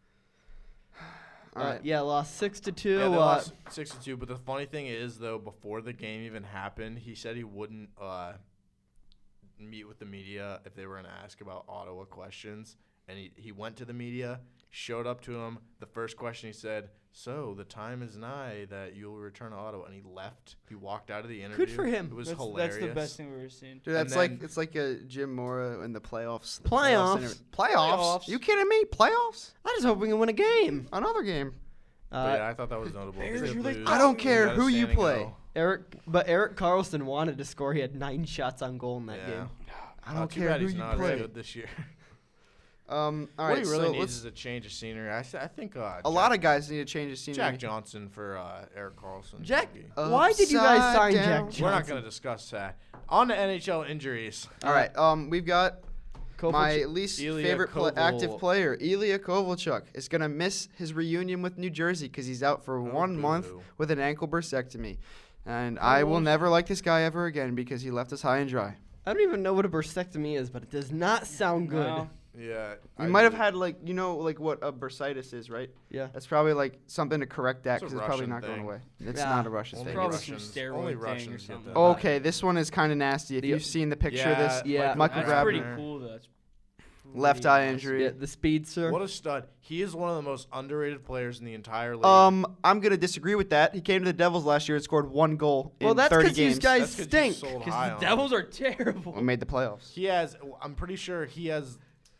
Speaker 2: All
Speaker 1: Uh,
Speaker 2: right.
Speaker 1: yeah, lost six to two.
Speaker 4: Yeah, they
Speaker 1: uh,
Speaker 4: lost six to two. But the funny thing is, though, before the game even happened, he said he wouldn't uh, meet with the media if they were going to ask about Ottawa questions. And he, he went to the media, showed up to him. The first question he said, "So the time is nigh that you'll return to Ottawa," and he left. He walked out of the interview.
Speaker 1: for him.
Speaker 4: It was
Speaker 3: That's,
Speaker 4: hilarious.
Speaker 3: that's the best thing we've ever seen.
Speaker 2: Dude,
Speaker 4: And
Speaker 2: that's like
Speaker 4: then-
Speaker 2: it's like a Jim Mora in the playoffs. the
Speaker 1: Playoffs.
Speaker 2: and every- Playoffs.
Speaker 3: Playoffs.
Speaker 2: You kidding me? Playoffs?
Speaker 1: I just hope we can win a game.
Speaker 2: Another game.
Speaker 4: But
Speaker 1: Uh,
Speaker 4: yeah, I thought that was notable. They
Speaker 3: Bears
Speaker 4: did
Speaker 3: are like-
Speaker 4: lose.
Speaker 2: I don't
Speaker 4: They
Speaker 2: care
Speaker 4: got a
Speaker 2: who you
Speaker 4: standing
Speaker 2: play.
Speaker 4: O.
Speaker 1: Eric, but Eric Carlson wanted to score. He had nine shots on goal in that
Speaker 4: Yeah.
Speaker 1: game.
Speaker 2: I
Speaker 4: Uh,
Speaker 2: don't
Speaker 4: too
Speaker 2: care
Speaker 4: bad
Speaker 2: who
Speaker 4: he's
Speaker 2: you
Speaker 4: not as
Speaker 2: play.
Speaker 4: good this year.
Speaker 2: Um. All
Speaker 4: what
Speaker 2: right.
Speaker 4: he really
Speaker 2: so
Speaker 4: needs
Speaker 2: let's.
Speaker 4: is a change of scenery. I, s- I think uh,
Speaker 2: A lot
Speaker 4: Jack-
Speaker 2: of guys need to change the scenery.
Speaker 4: Jack Johnson for uh, Eric Carlson.
Speaker 1: Jack-
Speaker 4: maybe.
Speaker 1: Why did you guys
Speaker 2: Upside
Speaker 1: sign
Speaker 2: down.
Speaker 1: Jack
Speaker 4: We're not
Speaker 1: Johnson?
Speaker 4: going to discuss that. On to N H L injuries.
Speaker 2: All right. Um. We've got
Speaker 1: Kovalchuk-
Speaker 2: my least
Speaker 4: Ilya
Speaker 2: favorite pla- active
Speaker 4: Koval-
Speaker 2: player, Ilya Kovalchuk, is gonna miss his reunion with New Jersey because he's out for
Speaker 4: Oh,
Speaker 2: one month
Speaker 4: boo-hoo.
Speaker 2: with an ankle burstectomy, and I will
Speaker 3: old?
Speaker 2: never like this guy ever again because he left us high and dry.
Speaker 1: I don't even know what a burstectomy is, but it does not sound good.
Speaker 3: No.
Speaker 4: Yeah.
Speaker 2: You
Speaker 4: I
Speaker 2: might have
Speaker 4: really-
Speaker 2: had like you know like what a bursitis is, right?
Speaker 1: Yeah.
Speaker 2: That's probably like something to correct that
Speaker 4: It's a
Speaker 2: because it's probably
Speaker 4: Russian
Speaker 2: not going
Speaker 4: thing.
Speaker 2: away. It's
Speaker 1: Yeah.
Speaker 2: not a Russian
Speaker 4: Only
Speaker 2: thing.
Speaker 3: Probably
Speaker 2: It's-
Speaker 3: some
Speaker 4: Russians-
Speaker 3: steroid
Speaker 4: only
Speaker 3: thing or
Speaker 4: Russians get
Speaker 3: something.
Speaker 4: that.
Speaker 2: Okay, this one is kind of nasty. If
Speaker 1: The-
Speaker 2: you've seen the picture of
Speaker 4: Yeah,
Speaker 2: this,
Speaker 1: Yeah.
Speaker 2: Michael
Speaker 3: That's
Speaker 2: Grabner,
Speaker 3: pretty cool. Though. That's
Speaker 2: left
Speaker 3: pretty
Speaker 2: eye
Speaker 3: awesome.
Speaker 2: injury.
Speaker 1: Yeah, the speedster.
Speaker 4: What a stud. He is one of the most underrated players in the entire league.
Speaker 2: Um, I'm gonna disagree with that. He came to the Devils last year and scored one goal
Speaker 1: Well,
Speaker 2: in
Speaker 1: that's
Speaker 2: thirty
Speaker 1: 'cause you
Speaker 2: games.
Speaker 1: guys
Speaker 4: That's 'cause you
Speaker 1: stink.
Speaker 4: sold
Speaker 3: Because
Speaker 4: high
Speaker 3: the
Speaker 4: on
Speaker 3: Devils
Speaker 4: him.
Speaker 3: are terrible.
Speaker 2: We made the playoffs.
Speaker 4: He has, I'm pretty sure he has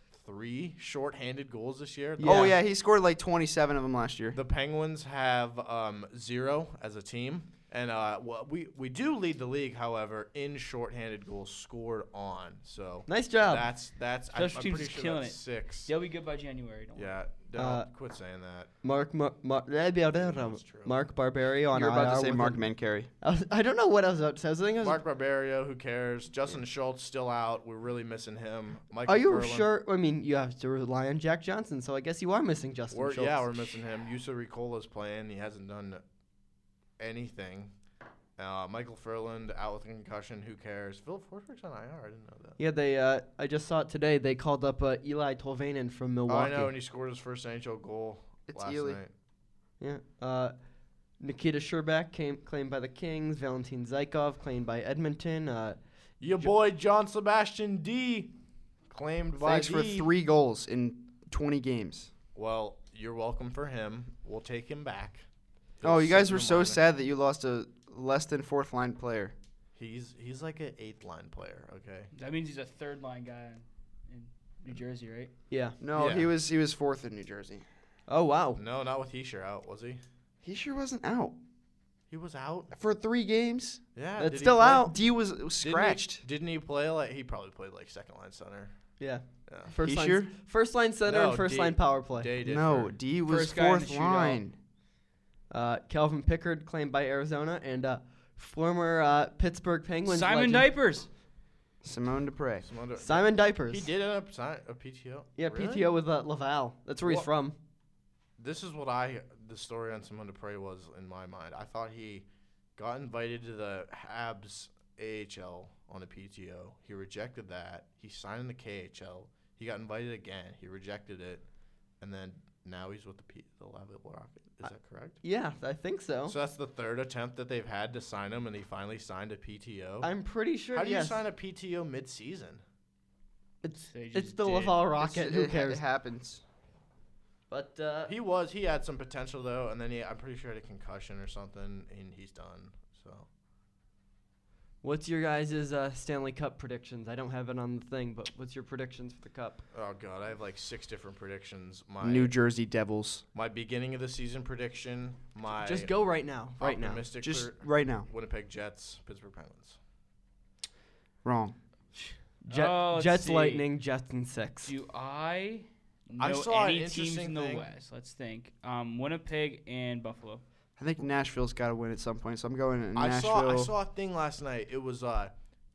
Speaker 4: three short-handed goals this year.
Speaker 1: Yeah.
Speaker 2: Oh yeah, he scored like twenty-seven of them last year.
Speaker 4: The Penguins have um, zero as a team. And uh, well, we, we do lead the league, however, in shorthanded goals scored on. So
Speaker 1: Nice job.
Speaker 4: that's, that's I'm, I'm
Speaker 3: Special teams
Speaker 4: pretty
Speaker 3: is
Speaker 4: sure
Speaker 3: killing
Speaker 4: that's
Speaker 3: it.
Speaker 4: six.
Speaker 3: They'll be good by January. Don't worry.
Speaker 4: Yeah, don't
Speaker 1: Uh,
Speaker 4: quit saying that.
Speaker 1: Mark Mar- Mar-
Speaker 4: That's true.
Speaker 1: Mark Barberio on
Speaker 2: You're about
Speaker 1: I R
Speaker 2: to say
Speaker 1: with
Speaker 2: Mark
Speaker 1: an-
Speaker 2: Mancari.
Speaker 1: I, was, I don't know what I was about to say. I was thinking I was-
Speaker 4: Mark Barberio, who cares? Justin Schultz still out. We're really missing him. Michael
Speaker 1: Are you
Speaker 4: Furlan,
Speaker 1: sure? I mean, you have to rely on Jack Johnson, so I guess you are missing Justin
Speaker 4: We're,
Speaker 1: Schultz.
Speaker 4: yeah, we're missing him. Yusa Ricola's playing. He hasn't done anything. Uh, Michael Furland out with a concussion. Who cares? Phil Forsberg's on I R. I didn't know that.
Speaker 1: Yeah, they. Uh, I just saw it today. They called up uh, Eli Tolvanen from
Speaker 4: Oh, I
Speaker 1: Milwaukee.
Speaker 4: know, and he scored his first N H L goal
Speaker 2: It's
Speaker 4: last
Speaker 2: Ely.
Speaker 4: night.
Speaker 1: Yeah. Uh, Nikita Sherbak came claimed by the Kings. Valentin Zykov claimed by Edmonton. Uh,
Speaker 4: Your
Speaker 1: Jo-
Speaker 4: boy John Sebastian D claimed by
Speaker 2: Thanks for
Speaker 4: the-
Speaker 2: three goals in twenty games.
Speaker 4: Well, you're welcome for him. We'll take him back.
Speaker 2: Oh,
Speaker 4: He'll
Speaker 2: you
Speaker 4: sit
Speaker 2: guys
Speaker 4: in
Speaker 2: were
Speaker 4: the
Speaker 2: so
Speaker 4: lineup.
Speaker 2: sad that you lost a less than fourth line player.
Speaker 4: He's he's like an eighth line player. Okay.
Speaker 3: That means he's a third line guy in, in New Jersey, right?
Speaker 1: yeah.
Speaker 2: No,
Speaker 4: Yeah.
Speaker 2: he was he was fourth in New Jersey.
Speaker 1: Oh wow.
Speaker 4: No, not with Heischer out, was he?
Speaker 2: He sure wasn't out
Speaker 4: He was out.
Speaker 2: for three games.
Speaker 4: Yeah,
Speaker 1: That's
Speaker 4: did he
Speaker 1: still
Speaker 4: play?
Speaker 1: out.
Speaker 2: D was
Speaker 4: Didn't he-
Speaker 2: scratched.
Speaker 4: Didn't he, play like he probably played like second line center?
Speaker 1: Yeah.
Speaker 4: Yeah.
Speaker 1: First
Speaker 2: He
Speaker 1: line.
Speaker 2: sure?
Speaker 1: First line center
Speaker 4: No,
Speaker 1: and first
Speaker 4: D-
Speaker 1: line power play.
Speaker 4: Day did
Speaker 2: No,
Speaker 4: for-
Speaker 2: D was
Speaker 3: First guy in the
Speaker 2: fourth
Speaker 3: shootout.
Speaker 2: line.
Speaker 1: Uh, Calvin Pickard claimed by Arizona, and uh, former uh, Pittsburgh Penguins
Speaker 3: Simon
Speaker 1: legend,
Speaker 3: Diapers.
Speaker 2: Simone Dupre.
Speaker 4: Some other-
Speaker 1: Simon Diapers.
Speaker 4: He did end up sign a P T O.
Speaker 1: Yeah,
Speaker 4: Really?
Speaker 1: P T O with uh, Laval. That's where he's
Speaker 4: Well-
Speaker 1: from.
Speaker 4: This is what I the story on Simone Dupre was in my mind. I thought he got invited to the Habs A H L on a P T O. He rejected that. He signed in the K H L. He got invited again. He rejected it, and then now he's with the P- the Laval Rocket. Is that correct?
Speaker 1: Yeah, I think so.
Speaker 4: So that's the third attempt that they've had to sign him, and he finally signed a P T O.
Speaker 1: I'm pretty sure.
Speaker 4: How do
Speaker 1: yes.
Speaker 4: you sign a P T O mid-season?
Speaker 1: It's
Speaker 3: They
Speaker 1: it's
Speaker 3: just
Speaker 1: the
Speaker 3: did.
Speaker 1: Laval
Speaker 2: It's-
Speaker 1: Rocket.
Speaker 2: it,
Speaker 1: Who
Speaker 2: it ha-
Speaker 1: cares?
Speaker 2: It happens.
Speaker 1: But uh,
Speaker 4: He was. He had some potential though, and then he, I'm pretty sure had a concussion or something, and he's done. So
Speaker 1: what's your guys' uh, Stanley Cup predictions? I don't have it on the thing, but what's your predictions for the Cup?
Speaker 4: oh god, I have like six different predictions. My
Speaker 2: New Jersey Devils.
Speaker 4: my beginning of the season prediction. My
Speaker 1: Just go right now. Right now.
Speaker 4: optimistic
Speaker 2: Just
Speaker 4: for
Speaker 2: right now.
Speaker 4: Winnipeg Jets, Pittsburgh Penguins.
Speaker 2: Wrong.
Speaker 1: Jet,
Speaker 3: Oh, let's
Speaker 1: Jets,
Speaker 3: see.
Speaker 1: Lightning, Jets, and six.
Speaker 3: Do I know
Speaker 4: I saw an
Speaker 3: any teams
Speaker 4: interesting
Speaker 3: in the
Speaker 4: thing.
Speaker 3: West? Let's think. Um, Winnipeg and Buffalo.
Speaker 2: I think Nashville's got to win at some point, so I'm going to
Speaker 4: I
Speaker 2: Nashville.
Speaker 4: saw I saw a thing last night. It was uh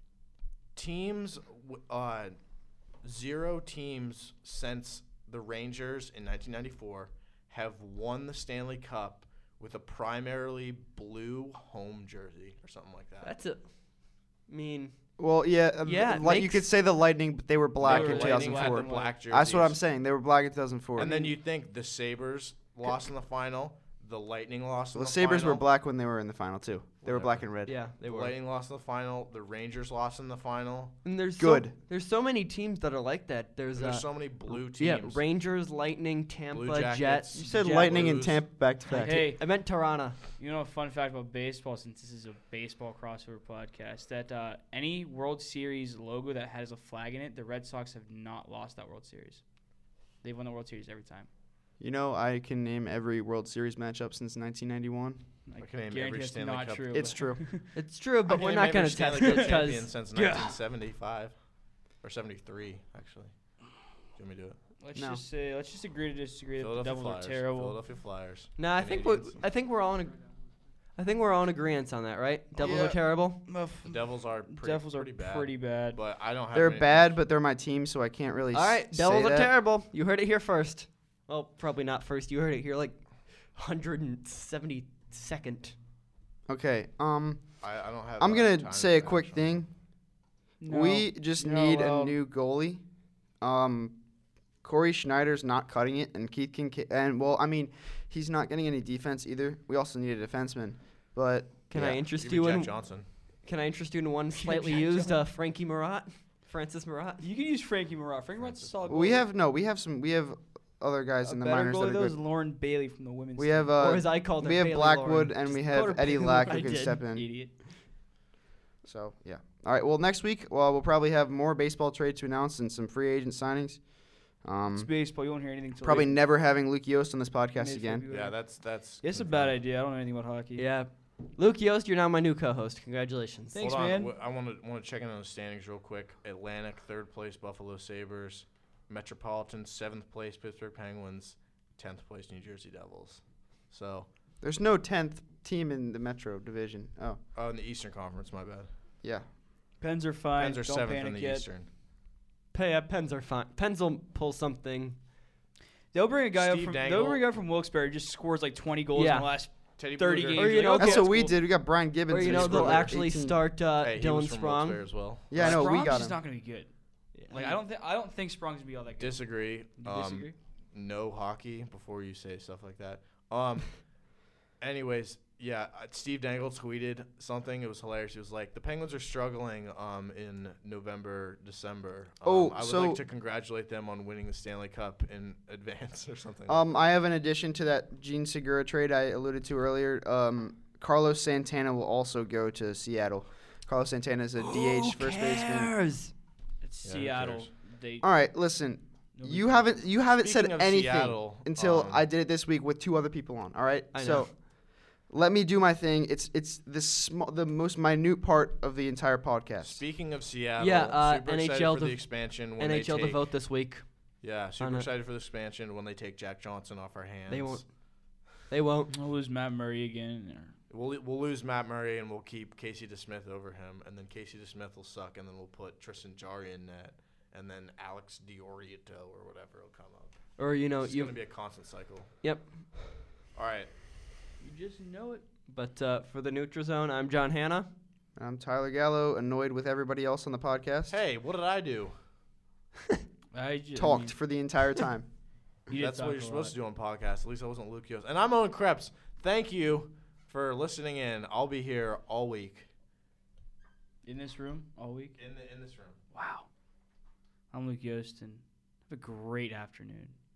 Speaker 4: teams w- uh zero teams since the Rangers in nineteen ninety-four have won the Stanley Cup with a primarily blue home jersey or something like that.
Speaker 1: That's it. I mean,
Speaker 2: Well, yeah, uh,
Speaker 1: Yeah, it
Speaker 2: like you
Speaker 1: makes-
Speaker 2: could say the Lightning, but they were black
Speaker 3: were
Speaker 2: in
Speaker 3: Lightning,
Speaker 2: two thousand
Speaker 3: black
Speaker 2: four.
Speaker 3: and
Speaker 4: black jerseys.
Speaker 2: That's what I'm saying. They were black in two thousand four.
Speaker 4: And then you think the Sabres lost in the final, the Lightning lost in
Speaker 2: well, the
Speaker 4: the
Speaker 2: Sabres
Speaker 4: final.
Speaker 2: were black when they were in the final too. They were
Speaker 4: Whatever.
Speaker 2: black and red.
Speaker 1: yeah, they
Speaker 4: The
Speaker 1: were.
Speaker 4: Lightning lost in the final. The Rangers lost in the final.
Speaker 1: And there's
Speaker 2: Good.
Speaker 1: So, there's so many teams that are like that. There's
Speaker 4: And
Speaker 1: uh,
Speaker 4: there's so many blue teams.
Speaker 1: yeah, Rangers, Lightning, Tampa,
Speaker 4: Jackets.
Speaker 1: Jets.
Speaker 2: You said
Speaker 1: Jet-
Speaker 2: Lightning and
Speaker 4: Blues.
Speaker 2: Tampa back to back.
Speaker 3: Hey,
Speaker 1: I meant Tirana.
Speaker 3: you know a fun fact about baseball, since this is a baseball crossover podcast, that uh, any World Series logo that has a flag in it, the Red Sox have not lost that World Series. They've won the World Series every time.
Speaker 2: You know, I can name every World Series matchup since nineteen ninety-one.
Speaker 3: I,
Speaker 4: I can name
Speaker 3: guarantee
Speaker 4: every
Speaker 3: that's
Speaker 4: Stanley
Speaker 3: not
Speaker 4: Cup.
Speaker 3: true.
Speaker 2: It's
Speaker 3: but-
Speaker 2: true.
Speaker 1: It's true, but
Speaker 4: I
Speaker 1: we're
Speaker 4: can
Speaker 1: not
Speaker 4: name
Speaker 1: going
Speaker 4: every
Speaker 1: to test
Speaker 4: Stanley
Speaker 1: it
Speaker 4: Cup champion
Speaker 1: because
Speaker 4: since
Speaker 3: Yeah.
Speaker 4: nineteen seventy-five or seventy-three, actually. Do you want me to do it?
Speaker 3: Let's
Speaker 2: No.
Speaker 3: just say, let's just agree to disagree that the
Speaker 4: Philadelphia
Speaker 3: Devils
Speaker 4: Flyers.
Speaker 3: are terrible.
Speaker 4: Philadelphia Flyers.
Speaker 1: no, I think we
Speaker 4: Canadians.
Speaker 1: I think we're all in. A, I think we're all in agreement on that, right? Devils
Speaker 4: Yeah.
Speaker 1: are terrible.
Speaker 4: The Devils are pretty,
Speaker 3: Devils are
Speaker 4: pretty bad.
Speaker 3: pretty bad.
Speaker 4: But I don't have.
Speaker 2: They're
Speaker 4: any-
Speaker 2: bad, but they're my team, so I can't really.
Speaker 1: All right,
Speaker 2: s-
Speaker 1: Devils
Speaker 2: say
Speaker 1: are
Speaker 2: that.
Speaker 1: terrible. You heard it here first. Well, probably not first. You heard it here like one hundred seventy-second.
Speaker 2: Okay. Um,
Speaker 4: I, I don't have.
Speaker 2: I'm
Speaker 4: uh,
Speaker 2: gonna
Speaker 4: time
Speaker 2: say a
Speaker 4: to
Speaker 2: quick
Speaker 4: match
Speaker 2: thing.
Speaker 3: No.
Speaker 2: We just
Speaker 3: No,
Speaker 2: need
Speaker 3: well-
Speaker 2: a new goalie. Um, Corey Schneider's not cutting it, and Keith Kincaid. And well, I mean, he's not getting any defense either. We also need a defenseman, but
Speaker 1: Can
Speaker 4: Yeah,
Speaker 1: I interest
Speaker 4: give
Speaker 1: you
Speaker 4: me Jack
Speaker 1: in?
Speaker 4: Johnson.
Speaker 1: Can I interest you in one
Speaker 3: Jack
Speaker 1: slightly used uh, Frankie Marat, Francis Marat?
Speaker 3: You can use Frankie Marat. Frankie Marat's a solid.
Speaker 2: we
Speaker 3: goalie.
Speaker 2: have no. We have some. We have other guys
Speaker 3: a
Speaker 2: in the
Speaker 3: better
Speaker 2: minors
Speaker 3: goalie
Speaker 2: that are
Speaker 3: though
Speaker 2: good.
Speaker 3: is Lauren Bailey from the women's.
Speaker 2: We
Speaker 3: team.
Speaker 2: have
Speaker 1: or
Speaker 2: uh,
Speaker 1: as I called it,
Speaker 2: we have
Speaker 1: Bailey
Speaker 2: Blackwood
Speaker 1: Lauren.
Speaker 2: and
Speaker 1: Just
Speaker 2: we
Speaker 1: call
Speaker 2: have
Speaker 1: her
Speaker 2: Eddie
Speaker 1: Bailey
Speaker 2: Lack
Speaker 1: Lauren.
Speaker 2: who
Speaker 1: I
Speaker 2: can
Speaker 1: did.
Speaker 2: step in.
Speaker 3: idiot.
Speaker 2: So yeah. All right. Well, next week, well, we'll probably have more baseball trades to announce and some free agent signings. Um,
Speaker 3: It's baseball. You won't hear anything. Till
Speaker 2: probably
Speaker 3: late
Speaker 2: never having Luke Yost on this podcast
Speaker 3: Mid
Speaker 2: again.
Speaker 3: February.
Speaker 4: Yeah, that's that's.
Speaker 3: It's a
Speaker 4: confirmed.
Speaker 3: bad idea. I don't know anything about hockey.
Speaker 1: Yeah. Luke Yost, you're now my new co-host. Congratulations.
Speaker 3: Thanks,
Speaker 4: Hold on.
Speaker 3: man.
Speaker 4: w- I want to want to check in on the standings real quick. Atlantic third place, Buffalo Sabres. Metropolitan seventh place, Pittsburgh Penguins. Tenth place, New Jersey Devils. So,
Speaker 2: There's no tenth team in the Metro Division. Oh,
Speaker 4: oh, in the Eastern Conference, my bad.
Speaker 2: yeah.
Speaker 3: Pens are fine.
Speaker 4: Pens are
Speaker 3: don't
Speaker 4: seventh
Speaker 3: panic
Speaker 4: in the
Speaker 3: yet.
Speaker 4: Eastern.
Speaker 1: Pay, uh, Pens are fine. Pens will pull something.
Speaker 3: They'll bring a guy
Speaker 4: Steve
Speaker 3: up from.
Speaker 4: Dangle.
Speaker 3: They'll bring a guy from Wilkes-Barre who just scores like twenty goals
Speaker 1: Yeah.
Speaker 3: in the last.
Speaker 4: Teddy
Speaker 3: thirty
Speaker 4: Blueger.
Speaker 3: games.
Speaker 1: Or, you know,
Speaker 2: That's
Speaker 3: okay,
Speaker 2: what we
Speaker 3: cool.
Speaker 2: did. We got Brian Gibbons.
Speaker 1: Or, you
Speaker 2: who
Speaker 1: know,
Speaker 2: scored
Speaker 1: they'll
Speaker 2: like
Speaker 1: actually
Speaker 2: eighteen.
Speaker 1: start uh,
Speaker 4: Hey, he
Speaker 1: Dylan
Speaker 4: was from
Speaker 1: Sprong.
Speaker 4: Wilkes-Barre as well.
Speaker 2: Yeah, I know. We
Speaker 3: Sprong's
Speaker 2: got
Speaker 3: just
Speaker 2: him.
Speaker 3: not going to be good. Like I don't think I don't think Sprong's gonna be all that good.
Speaker 4: Disagree.
Speaker 3: You
Speaker 4: Um,
Speaker 3: disagree?
Speaker 4: No hockey before you say stuff like that. Um. anyways, yeah, uh, Steve Dangle tweeted something. It was hilarious. He was like, "The Penguins are struggling um in November, December. Um,
Speaker 2: Oh,
Speaker 4: I would
Speaker 2: so-
Speaker 4: like to congratulate them on winning the Stanley Cup in advance or something."
Speaker 2: Um, I have an addition to that Gene Segura trade I alluded to earlier. Um, Carlos Santana will also go to Seattle. Carlos Santana is a D H
Speaker 1: Who
Speaker 2: first baseman.
Speaker 1: cares?
Speaker 3: It's
Speaker 4: Yeah, who
Speaker 3: Seattle.
Speaker 4: cares?
Speaker 3: They
Speaker 2: All right, listen.
Speaker 3: nobody
Speaker 2: You
Speaker 3: cares.
Speaker 2: haven't you haven't
Speaker 4: Speaking
Speaker 2: said
Speaker 4: of
Speaker 2: anything
Speaker 4: Seattle,
Speaker 2: until
Speaker 4: um,
Speaker 2: I did it this week with two other people on. All right,
Speaker 1: I know.
Speaker 2: so let me do my thing. It's it's the small, the most minute part of the entire podcast.
Speaker 4: Speaking of Seattle,
Speaker 1: Yeah, uh,
Speaker 4: super
Speaker 1: N H L
Speaker 4: excited for
Speaker 1: to-
Speaker 4: the expansion when
Speaker 1: N H L
Speaker 4: they
Speaker 1: to
Speaker 4: take,
Speaker 1: vote this week.
Speaker 4: Yeah, super
Speaker 1: on it.
Speaker 4: excited for the expansion when they take Jack Johnson off our hands.
Speaker 1: They won't. They won't.
Speaker 3: We'll lose Matt Murray again. or-
Speaker 4: We'll we'll lose Matt Murray and we'll keep Casey DeSmith over him, and then Casey DeSmith will suck, and then we'll put Tristan Jarry in net, and then Alex Diorito or whatever will come up.
Speaker 1: Or you know
Speaker 4: It's
Speaker 1: you.
Speaker 4: gonna be a constant cycle.
Speaker 1: Yep.
Speaker 4: All right.
Speaker 3: You just know it.
Speaker 1: But uh, for the NutriZone, I'm John Hanna.
Speaker 2: I'm Tyler Gallo, annoyed with everybody else on the podcast.
Speaker 4: Hey, what did I do?
Speaker 3: I just,
Speaker 2: Talked for the entire time.
Speaker 4: That's what you're supposed to do on podcasts. At least I wasn't Luke Yost. And I'm Owen Krebs. Thank you for listening in. I'll be here all week
Speaker 3: in this room all week.
Speaker 4: in the in this room.
Speaker 3: Wow. I'm Luke Yost, and have a great afternoon.